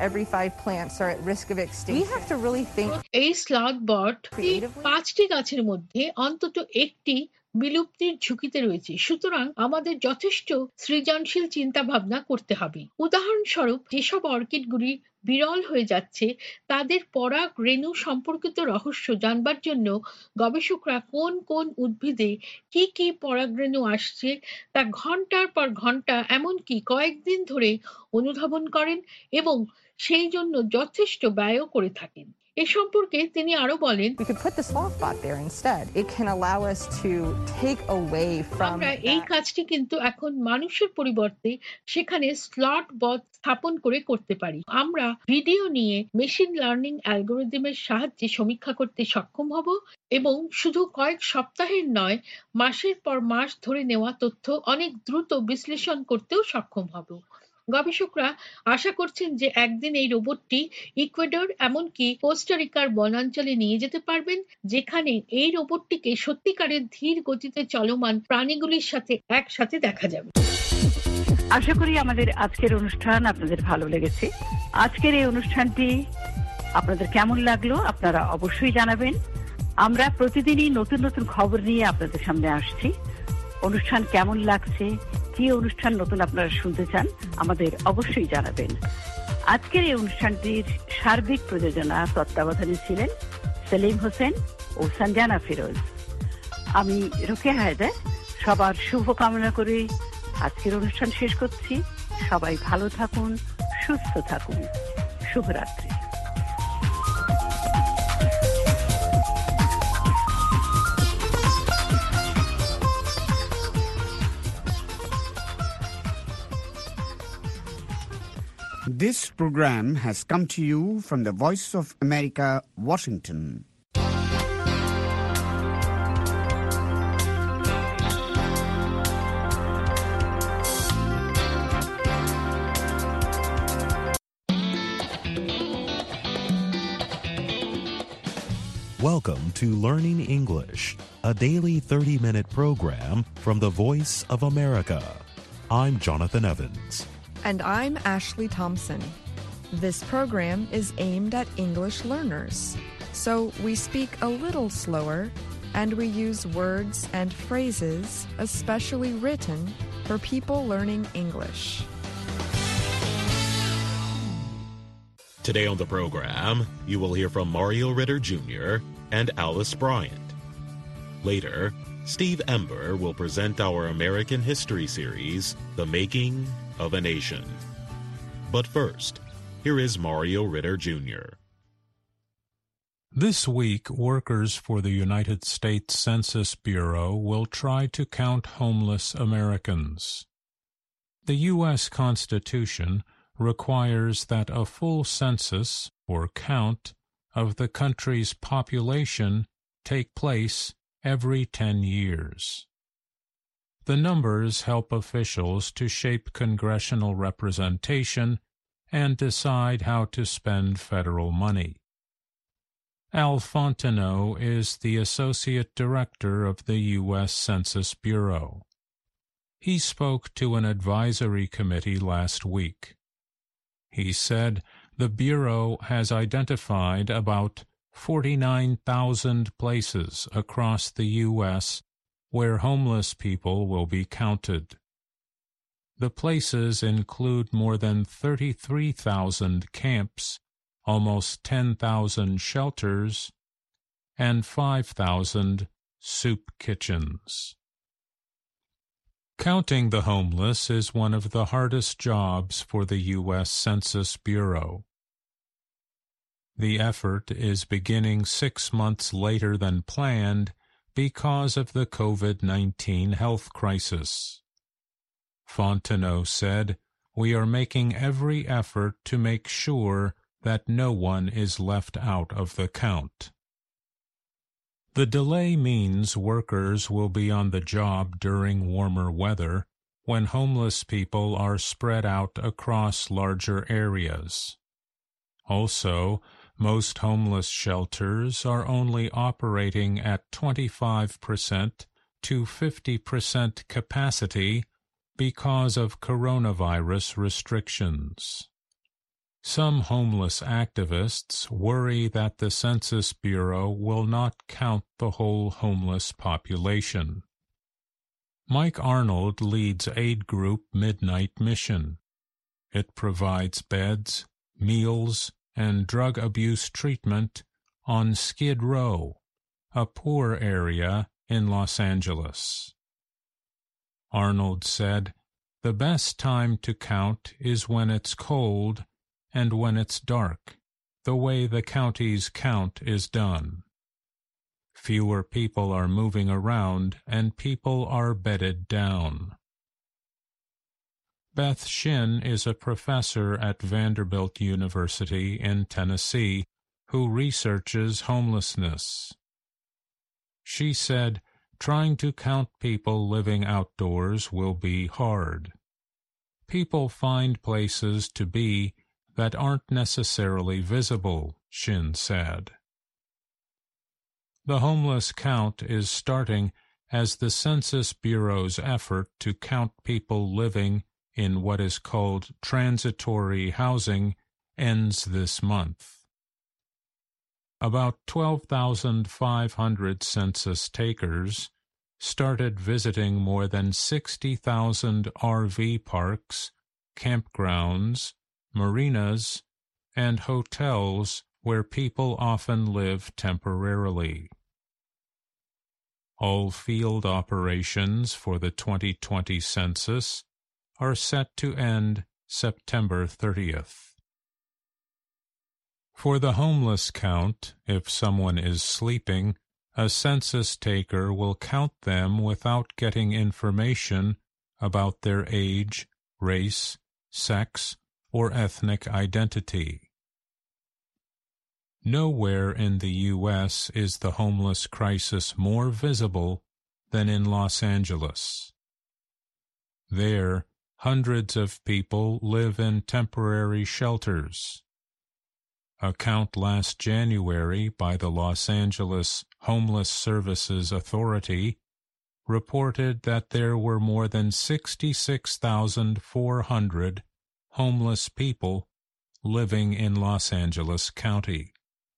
Speaker 18: এই স্লথ বট পাঁচটি গাছের মধ্যে অন্তত একটি বিলুপ্তির ঝুঁকিতে রয়েছে, সুতরাং আমাদের যথেষ্ট সৃজনশীল চিন্তা ভাবনা করতে হবে। উদাহরণস্বরূপ, যেসব অর্কিডগুলি বিরল হয়ে যাচ্ছে তাদের পরাগ রেণু সম্পর্কিত রহস্য জানবার জন্য গবেষকরা কোন কোন উদ্ভিদে কি কি পরাগ রেণু আসছে তা ঘন্টার পর ঘন্টা এমনকি কয়েকদিন ধরে অনুধাবন করেন এবং সেই জন্য যথেষ্ট ব্যয়ও করে থাকেন। এ সম্পর্কে তিনি আরো বলেন, আমরা এই কাজটি কিন্তু এখন মানুষের পরিবর্তে সেখানে স্লট বট স্থাপন করে করতে পারি। আমরা ভিডিও নিয়ে মেশিন লার্নিং অ্যালগোরিদমের সাহায্যে সমীক্ষা করতে সক্ষম হব এবং শুধু কয়েক সপ্তাহের নয়, মাসের পর মাস ধরে নেওয়া তথ্য অনেক দ্রুত বিশ্লেষণ করতেও সক্ষম হব। গবেষকরা আশা করছেন যে একদিন এই রোবটটি ইকুয়েডর এমনকি কোস্টারিকার বনাঞ্চলে নিয়ে যেতে পারবেন, যেখানে এই রোবটটিকে সত্যিকারের ধীর গতিতে চলমান প্রাণীগুলির সাথে একসাথে দেখা যাবে।
Speaker 2: আশা করি আমাদের আজকের অনুষ্ঠান আপনাদের ভালো লেগেছে। আজকের এই অনুষ্ঠানটি আপনাদের কেমন লাগলো আপনারা অবশ্যই জানাবেন। আমরা প্রতিদিনই নতুন নতুন খবর নিয়ে আপনাদের সামনে আসছি। অনুষ্ঠান কেমন লাগছে, কি অনুষ্ঠান নতুন আপনারা শুনতে চান আমাদের অবশ্যই জানাবেন। আজকের এই অনুষ্ঠানটির সার্বিক প্রযোজনা তত্ত্বাবধানে ছিলেন সেলিম হোসেন ও সঞ্জানা ফিরোজ। আমি রোকেয়া হায়দার সবার শুভ কামনা করে আজকের অনুষ্ঠান শেষ করছি। সবাই ভালো থাকুন, সুস্থ থাকুন। শুভরাত্রি।
Speaker 1: This program has come to you from the Voice of America, Washington.
Speaker 20: Welcome to Learning English, a daily thirty-minute program from the Voice of America. I'm Jonathan Evans.
Speaker 21: And I'm Ashley Thompson. This program is aimed at English learners, so we speak a little slower and we use words and phrases especially written for people learning English.
Speaker 20: Today on the program, you will hear from Mario Ritter Junior and Alice Bryant. Later, Steve Ember will present our American history series, The Making of a Nation. But first, here is Mario Ritter Junior
Speaker 22: This week, workers for the United States Census Bureau will try to count homeless Americans. The U S Constitution requires that a full census, or count, of the country's population take place every ten years. The numbers help officials to shape congressional representation and decide how to spend federal money. Al Fontenot is the Associate Director of the U S Census Bureau. He spoke to an advisory committee last week. He said the Bureau has identified about forty-nine thousand places across the U S where homeless people will be counted. The places include more than thirty-three thousand camps, almost ten thousand shelters, and five thousand soup kitchens. Counting the homeless is one of the hardest jobs for the U S Census Bureau. The effort is beginning six months later than planned because of the COVID nineteen health crisis. Fontenot said, "We are making every effort to make sure that no one is left out of the count." The delay means workers will be on the job during warmer weather, when homeless people are spread out across larger areas. Also, most homeless shelters are only operating at twenty-five percent to fifty percent capacity because of coronavirus restrictions. Some homeless activists worry that the Census Bureau will not count the whole homeless population. Mike Arnold leads aid group Midnight Mission. It provides beds, meals, and drug abuse treatment on Skid Row, a poor area in Los Angeles. Arnold said, "The best time to count is when it's cold and when it's dark, the way the county's count is done. Fewer people are moving around and people are bedded down." Beth Shin is a professor at Vanderbilt University in Tennessee who researches homelessness. She said, "Trying to count people living outdoors will be hard. People find places to be that aren't necessarily visible," Shin said. The homeless count is starting as the Census Bureau's effort to count people living in what is called transitory housing ends this month. About twelve thousand five hundred census takers started visiting more than sixty thousand R V parks, campgrounds, marinas, and hotels where people often live temporarily. All field operations for the twenty twenty census are set to end September thirtieth. For the homeless count, if someone is sleeping, a census taker will count them without getting information about their age, race, sex, or ethnic identity. Nowhere in the U S is the homeless crisis more visible than in Los Angeles. There, hundreds of people live in temporary shelters. A count last January by the Los Angeles Homeless Services Authority reported that there were more than sixty-six thousand four hundred homeless people living in Los Angeles County.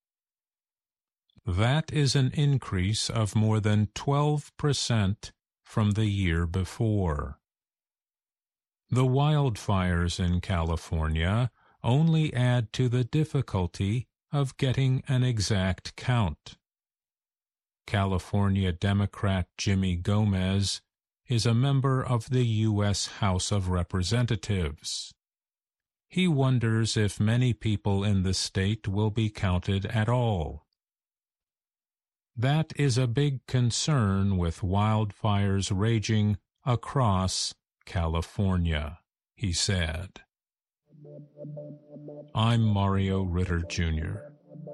Speaker 22: That is an increase of more than twelve percent from the year before. The wildfires in California only add to the difficulty of getting an exact count. California Democrat Jimmy Gomez is a member of the U S House of Representatives. He wonders if many people in the state will be counted at all. That is a big concern with wildfires raging across California, he said. I'm Mario Ritter, Junior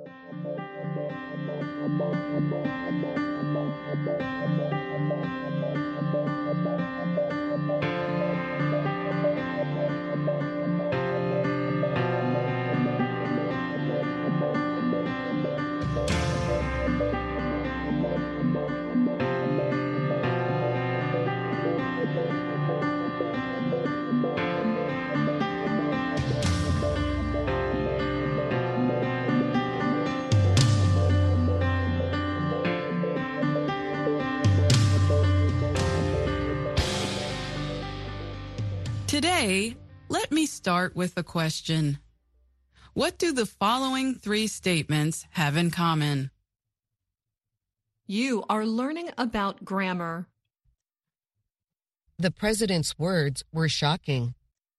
Speaker 4: Today, let me start with a question. What do the following three statements have in common?
Speaker 5: You are learning about grammar.
Speaker 23: The president's words were shocking.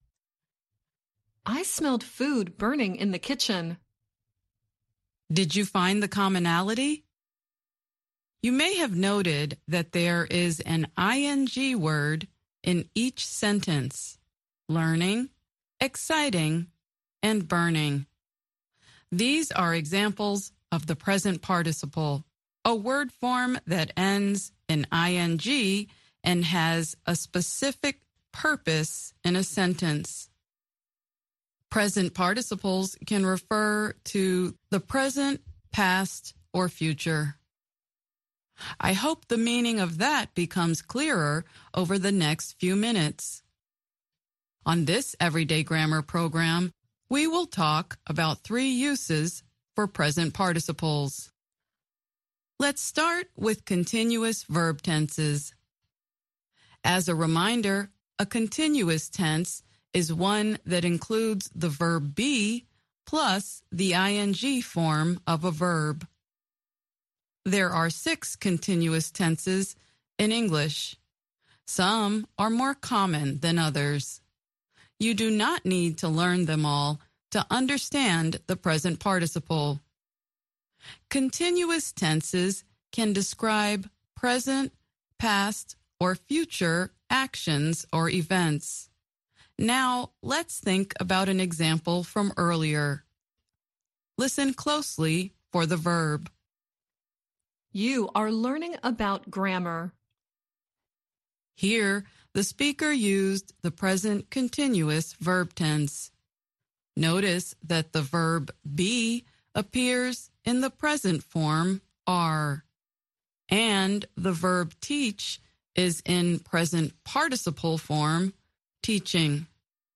Speaker 5: I smelled food burning in the kitchen.
Speaker 4: Did you find the commonality? You may have noted that there is an ing word in each sentence: learning, exciting, and burning. These are examples of the present participle, a word form that ends in ing and has a specific purpose in a sentence. Present participles can refer to the present, past, or future. I hope the meaning of that becomes clearer over the next few minutes. On this Everyday Grammar program, we will talk about three uses for present participles. Let's start with continuous verb tenses. As a reminder, a continuous tense is one that includes the verb be plus the ing form of a verb. There are six continuous tenses in English. Some are more common than others. You do not need to learn them all to understand the present participle. Continuous tenses can describe present, past, or future actions or events. Now, let's think about an example from earlier. Listen closely for the verb.
Speaker 5: You are learning about grammar.
Speaker 4: Here, the speaker used the present continuous verb tense. Notice that the verb be appears in the present form are, and the verb teach is in present participle form, teaching.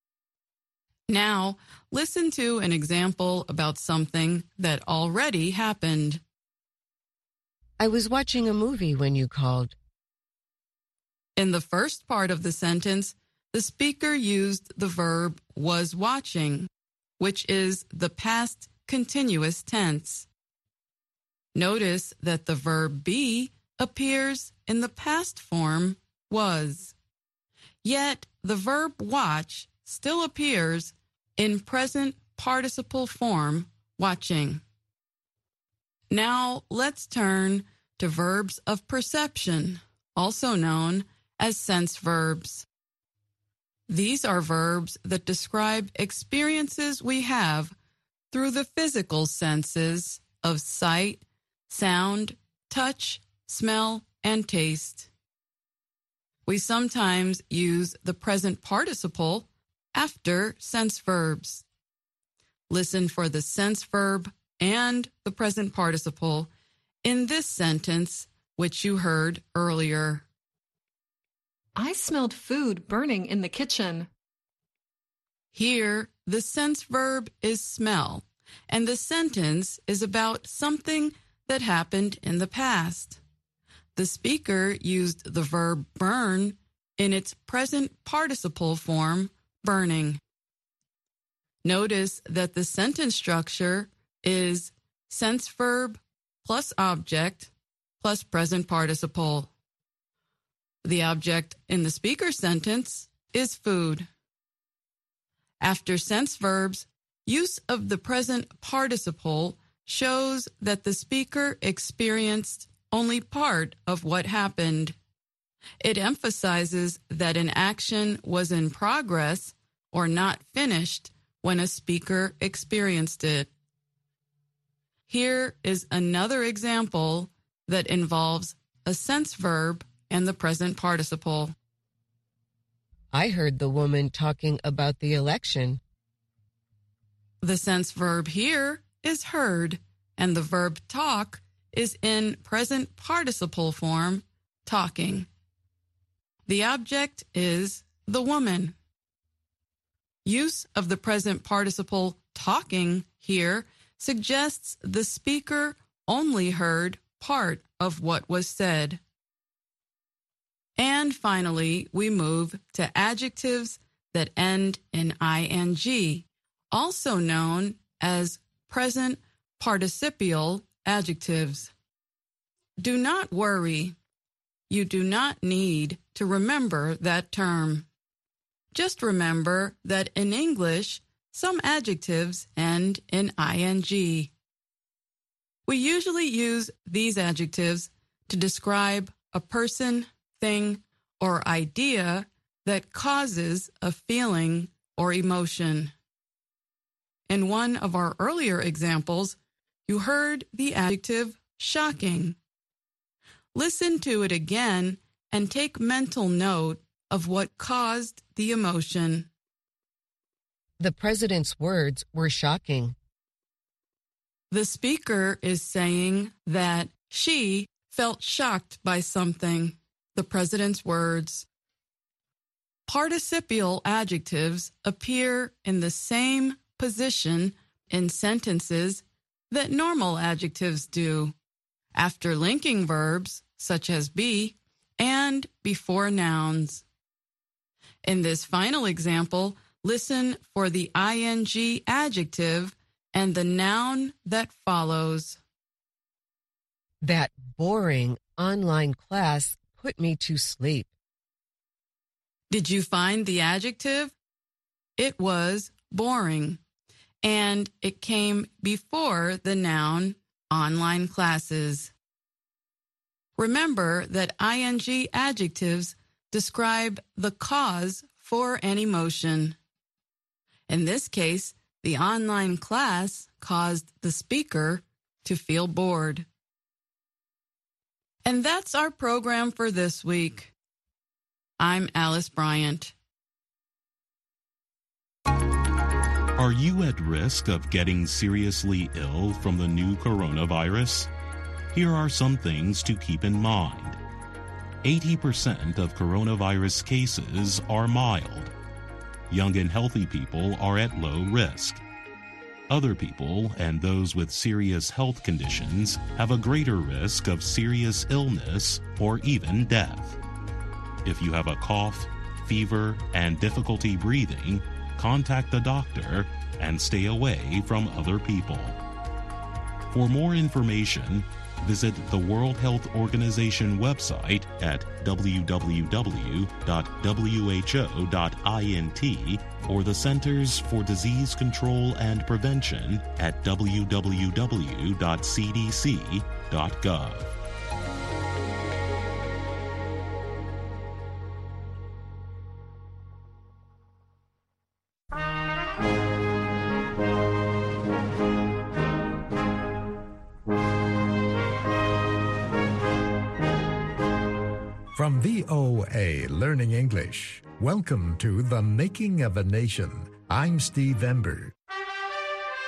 Speaker 4: Now, listen to an example about something that already happened.
Speaker 23: I was watching a movie when you called.
Speaker 4: In the first part of the sentence, the speaker used the verb was watching, which is the past continuous tense. Notice that the verb be appears in the past form was. Yet the verb watch still appears in present participle form, watching. Now let's turn to verbs of perception, also known as sense verbs. These are verbs that describe experiences we have through the physical senses of sight, sound, touch, smell, and taste. We sometimes use the present participle after sense verbs. Listen for the sense verb and the present participle in this sentence, which you heard earlier.
Speaker 5: I smelled food burning in the kitchen.
Speaker 4: Here, the sense verb is smell, and the sentence is about something that happened in the past. The speaker used the verb burn in its present participle form, burning. Notice that the sentence structure is sense verb plus object plus present participle. The object in the speaker sentence is food. After sense verbs, use of the present participle shows that the speaker experienced only part of what happened. It emphasizes that an action was in progress or not finished when a speaker experienced it. Here is another example that involves a sense verb and the present participle.
Speaker 23: I heard the woman talking about the election.
Speaker 4: The sense verb here is heard, and the verb talk is in present participle form, talking. The object is the woman. Use of the present participle talking here suggests the speaker only heard part of what was said. And finally, we move to adjectives that end in ing, also known as present participial adjectives. Do not worry. You do not need to remember that term. Just remember that in English, some adjectives end in ing. We usually use these adjectives to describe a person, thing, or idea that causes a feeling or emotion. In one of our earlier examples, you heard the adjective shocking. Listen to it again and take mental note of what caused the emotion.
Speaker 23: The president's words were shocking.
Speaker 4: The speaker is saying that she felt shocked by something, the president's words. Participial adjectives appear in the same position in sentences that normal adjectives do, after linking verbs such as be and before nouns. In this final example, listen for the ing adjective and the noun that follows.
Speaker 23: That boring online class put me to sleep.
Speaker 4: Did you find the adjective? It was boring, and it came before the noun online classes. Remember that ing adjectives describe the cause for an emotion. In this case, the online class caused the speaker to feel bored. And that's our program for this week. I'm Alice Bryant.
Speaker 20: Are you at risk of getting seriously ill from the new coronavirus? Here are some things to keep in mind. eighty percent of coronavirus cases are mild. Young and healthy people are at low risk. Other people and those with serious health conditions have a greater risk of serious illness or even death. If you have a cough, fever, and difficulty breathing, contact the doctor and stay away from other people. For more information, visit the World Health Organization website at w w w dot w h o dot int or the Centers for Disease Control and Prevention at w w w dot c d c dot gov.
Speaker 3: From V O A Learning English, welcome to The Making of a Nation. I'm Steve Ember.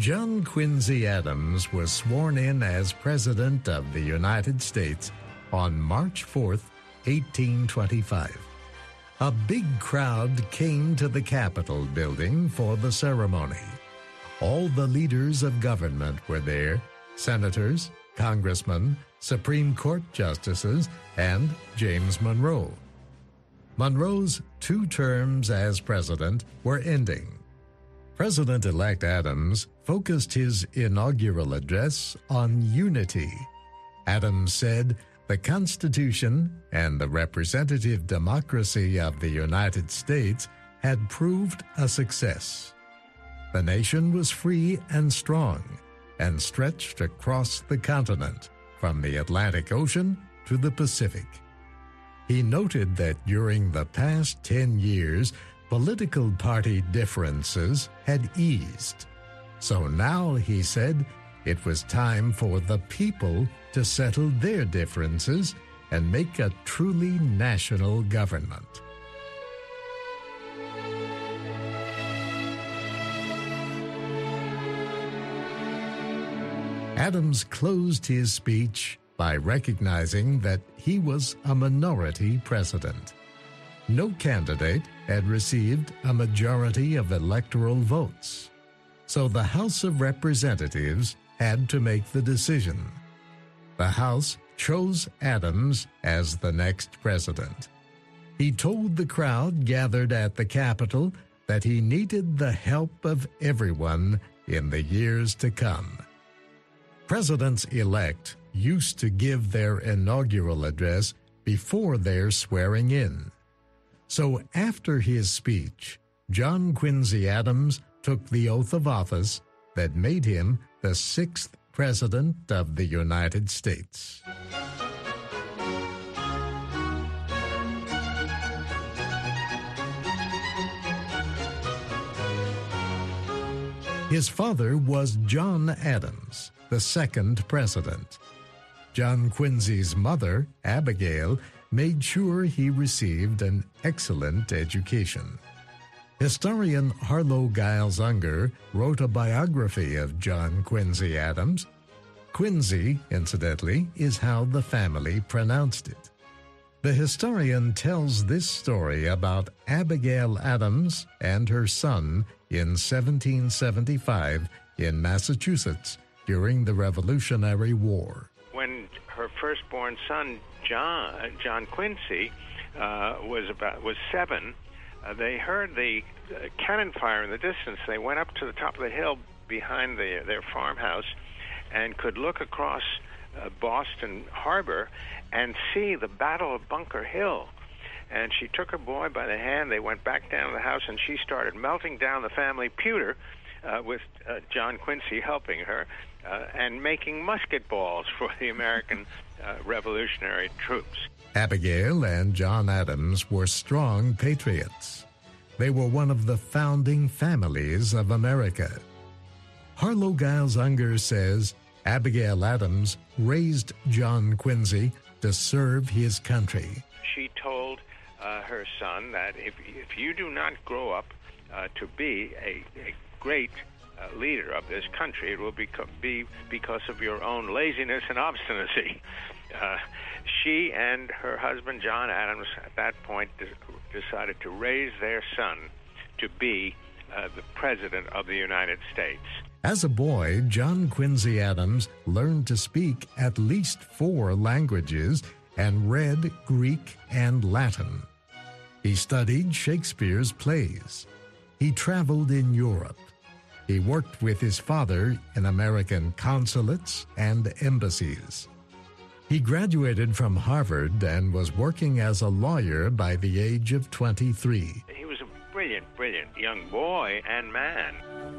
Speaker 3: John Quincy Adams was sworn in as President of the United States on March fourth, eighteen twenty-five. A big crowd came to the Capitol building for the ceremony. All the leaders of government were there: senators, congressmen, Supreme Court justices, and James Monroe. Monroe's two terms as president were ending. President-elect Adams focused his inaugural address on unity. Adams said the Constitution and the representative democracy of the United States had proved a success. The nation was free and strong and stretched across the continent from the Atlantic Ocean to the Pacific. He noted that during the past ten years, political party differences had eased. So now, he said, it was time for the people to settle their differences and make a truly national government. Adams closed his speech by recognizing that he was a minority president. No candidate had received a majority of electoral votes, so the House of Representatives had to make the decision. The House chose Adams as the next president. He told the crowd gathered at the Capitol that he needed the help of everyone in the years to come. Presidents-elect used to give their inaugural address before their swearing in. So after his speech, John Quincy Adams took the oath of office that made him the sixth President of the United States. His father was John Adams, the second president. John Quincy's mother, Abigail, made sure he received an excellent education. Historian Harlow Giles Unger wrote a biography of John Quincy Adams. Quincy, incidentally, is how the family pronounced it. The historian tells this story about Abigail Adams and her son in seventeen seventy-five in Massachusetts during the Revolutionary War.
Speaker 6: When her firstborn son, John John Quincy, uh, was about was seven, uh, they heard the uh, cannon fire in the distance. They went up to the top of the hill behind the, their farmhouse and could look across uh, Boston Harbor and see the Battle of Bunker Hill. And she took her boy by the hand. They went back down to the house, and she started melting down the family pewter uh, with uh, John Quincy helping her uh, and making musket balls for the American uh, Revolutionary troops.
Speaker 3: Abigail and John Adams were strong patriots. They were one of the founding families of America. Harlow Giles Unger says Abigail Adams raised John Quincy to serve his country.
Speaker 6: She told uh, her son that if if you do not grow up uh, to be a, a great uh, leader of this country, it will be, be because of your own laziness and obstinacy. Uh, she and her husband, John Adams, at that point de- decided to raise their son to be uh, the President of the United States.
Speaker 3: As a boy, John Quincy Adams learned to speak at least four languages and read Greek and Latin. He studied Shakespeare's plays. He traveled in Europe. He worked with his father in American consulates and embassies. He graduated from Harvard and was working as a lawyer by the age of twenty-three.
Speaker 6: He was a brilliant, brilliant young boy and man.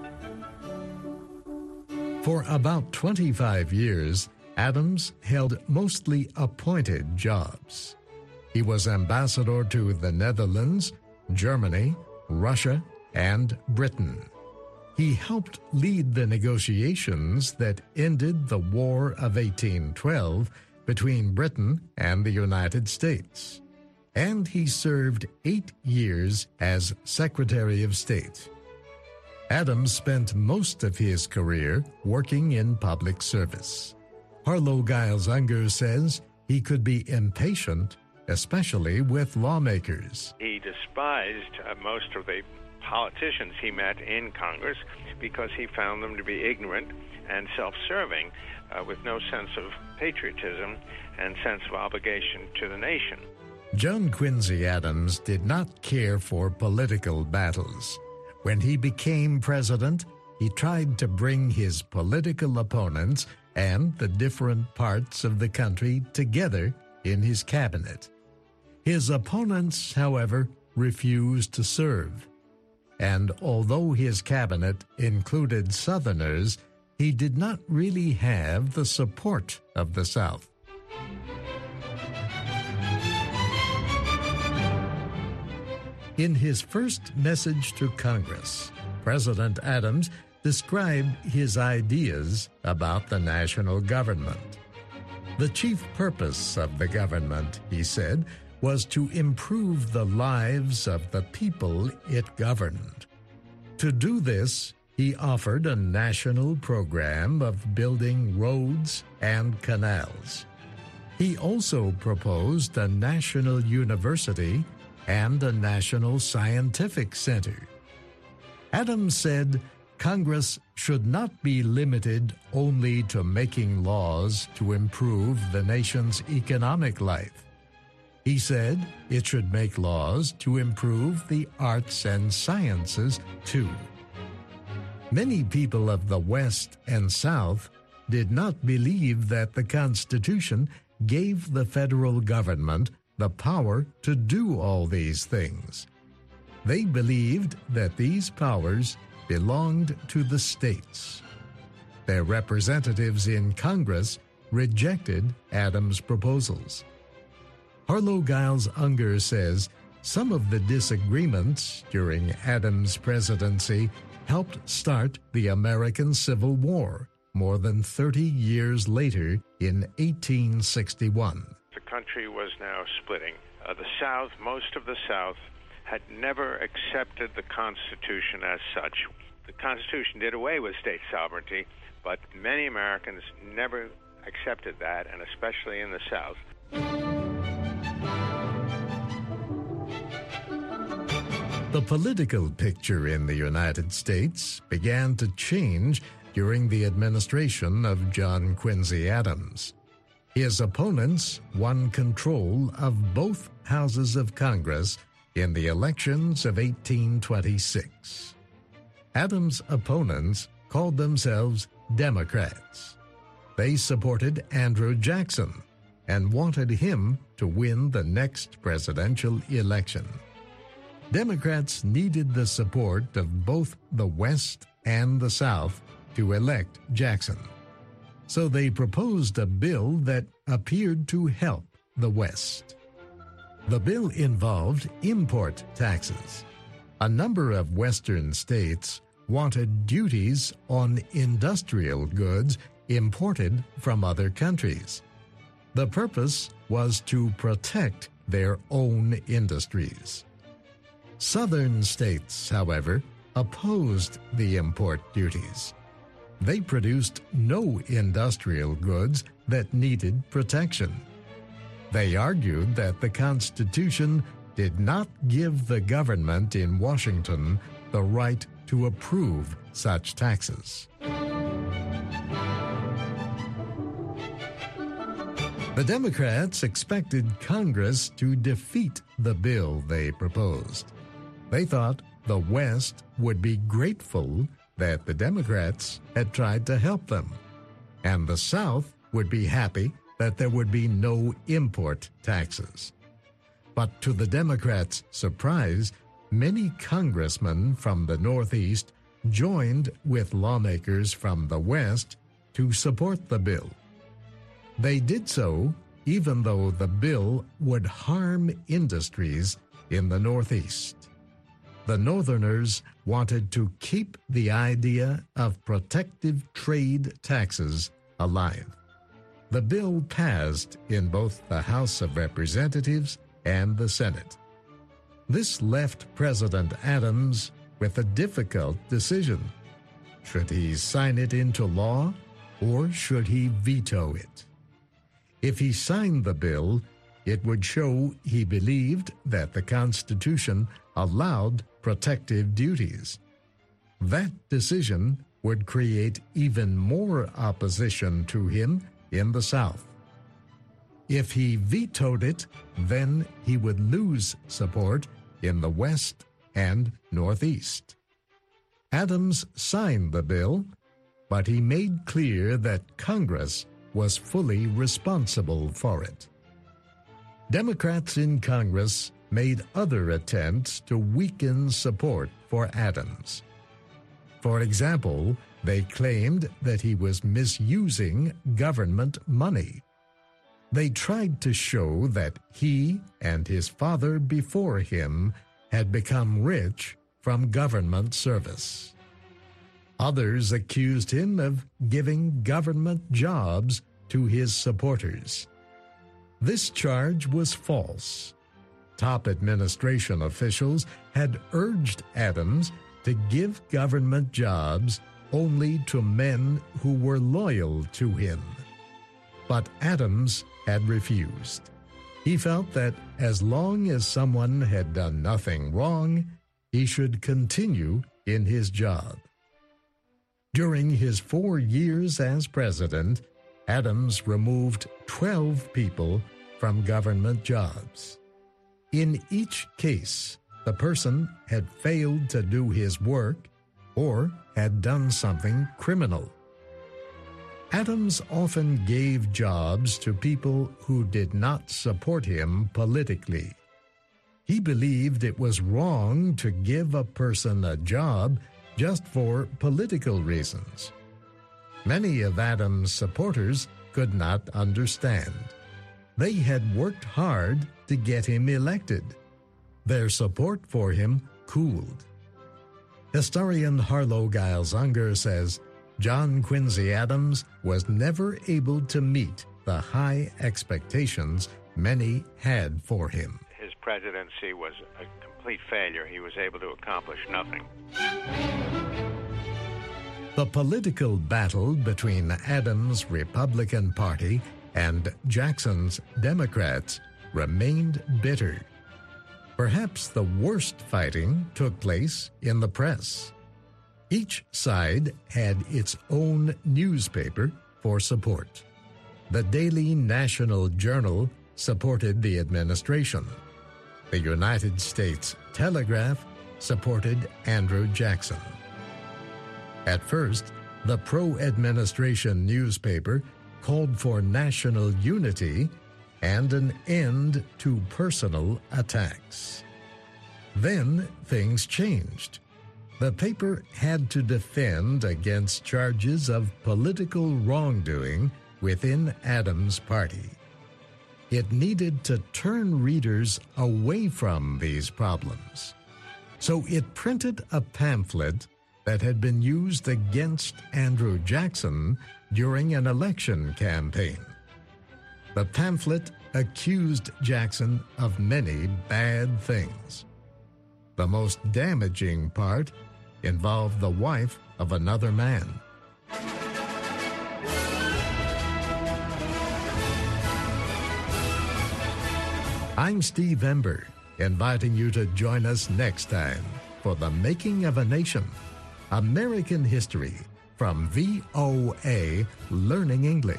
Speaker 3: For about twenty-five years, Adams held mostly appointed jobs. He was ambassador to the Netherlands, Germany, Russia, and Britain. He helped lead the negotiations that ended the War of eighteen twelve between Britain and the United States. And he served eight years as Secretary of State. Adams spent most of his career working in public service. Harlow Giles Unger says he could be impatient, especially with lawmakers.
Speaker 6: He despised uh, most of the politicians he met in Congress because he found them to be ignorant and self-serving, uh, with no sense of patriotism and sense of obligation to the nation.
Speaker 3: John Quincy Adams did not care for political battles. When he became president, he tried to bring his political opponents and the different parts of the country together in his cabinet. His opponents, however, refused to serve. And although his cabinet included Southerners, he did not really have the support of the South. In his first message to Congress, President Adams described his ideas about the national government. The chief purpose of the government, he said, was to improve the lives of the people it governed. To do this, he offered a national program of building roads and canals. He also proposed a national university and a national scientific center. Adams said Congress should not be limited only to making laws to improve the nation's economic life. He said it should make laws to improve the arts and sciences, too. Many people of the West and South did not believe that the Constitution gave the federal government the power to do all these things. They believed that these powers belonged to the states. Their representatives in Congress rejected Adams' proposals. Harlow Giles Unger says some of the disagreements during Adams' presidency helped start the American Civil War more than thirty years later in eighteen sixty-one.
Speaker 6: The country was now splitting. Uh, the South, most of the South, had never accepted the Constitution as such. The Constitution did away with state sovereignty, but many Americans never accepted that, and especially in the South.
Speaker 3: The political picture in the United States began to change during the administration of John Quincy Adams. His opponents won control of both houses of Congress in the elections of eighteen twenty-six. Adams' opponents called themselves Democrats. They supported Andrew Jackson and wanted him to win the next presidential election. Democrats needed the support of both the West and the South to elect Jackson. So they proposed a bill that appeared to help the West. The bill involved import taxes. A number of Western states wanted duties on industrial goods imported from other countries. The purpose was to protect their own industries. Southern states, however, opposed the import duties. They produced no industrial goods that needed protection. They argued that the Constitution did not give the government in Washington the right to approve such taxes. The Democrats expected Congress to defeat the bill they proposed. They thought the West would be grateful that the Democrats had tried to help them, and the South would be happy that there would be no import taxes. But to the Democrats' surprise, many congressmen from the Northeast joined with lawmakers from the West to support the bill. They did so even though the bill would harm industries in the Northeast. The Northerners wanted to keep the idea of protective trade taxes alive. The bill passed in both the House of Representatives and the Senate. This left President Adams with a difficult decision. Should he sign it into law or should he veto it? If he signed the bill, it would show he believed that the Constitution allowed protective duties. That decision would create even more opposition to him in the South. If he vetoed it, then he would lose support in the West and Northeast. Adams signed the bill, but he made clear that Congress was fully responsible for it. Democrats in Congress made other attempts to weaken support for Adams. For example, they claimed that he was misusing government money. They tried to show that he and his father before him had become rich from government service. Others accused him of giving government jobs to his supporters. This charge was false. Top administration officials had urged Adams to give government jobs only to men who were loyal to him. But Adams had refused. He felt that as long as someone had done nothing wrong, he should continue in his job. During his four years as president, Adams removed twelve people from government jobs. In each case, the person had failed to do his work or had done something criminal. Adams often gave jobs to people who did not support him politically. He believed it was wrong to give a person a job just for political reasons. Many of Adams' supporters could not understand. They had worked hard to get him elected. Their support for him cooled. Historian Harlow Giles Unger says John Quincy Adams was never able to meet the high expectations many had for him.
Speaker 6: His presidency was a complete failure. He was able to accomplish nothing.
Speaker 3: The political battle between Adams' Republican Party and Jackson's Democrats remained bitter. Perhaps the worst fighting took place in the press. Each side had its own newspaper for support. The Daily National Journal supported the administration. The United States Telegraph supported Andrew Jackson. At first, the pro-administration newspaper called for national unity and an end to personal attacks. Then things changed. The paper had to defend against charges of political wrongdoing within Adams' party. It needed to turn readers away from these problems. So it printed a pamphlet that had been used against Andrew Jackson during an election campaign. The pamphlet accused Jackson of many bad things. The most damaging part involved the wife of another man. I'm Steve Ember, inviting you to join us next time for The Making of a Nation, American History from V O A Learning English.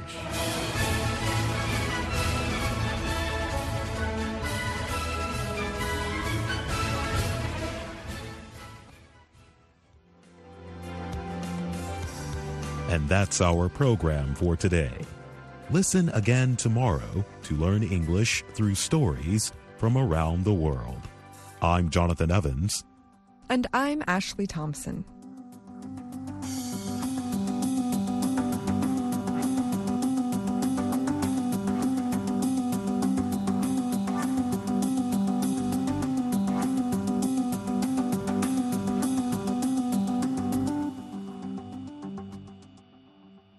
Speaker 20: And that's our program for today. Listen again tomorrow to learn English through stories from around the world. I'm Jonathan Evans.
Speaker 21: And I'm Ashley Thompson.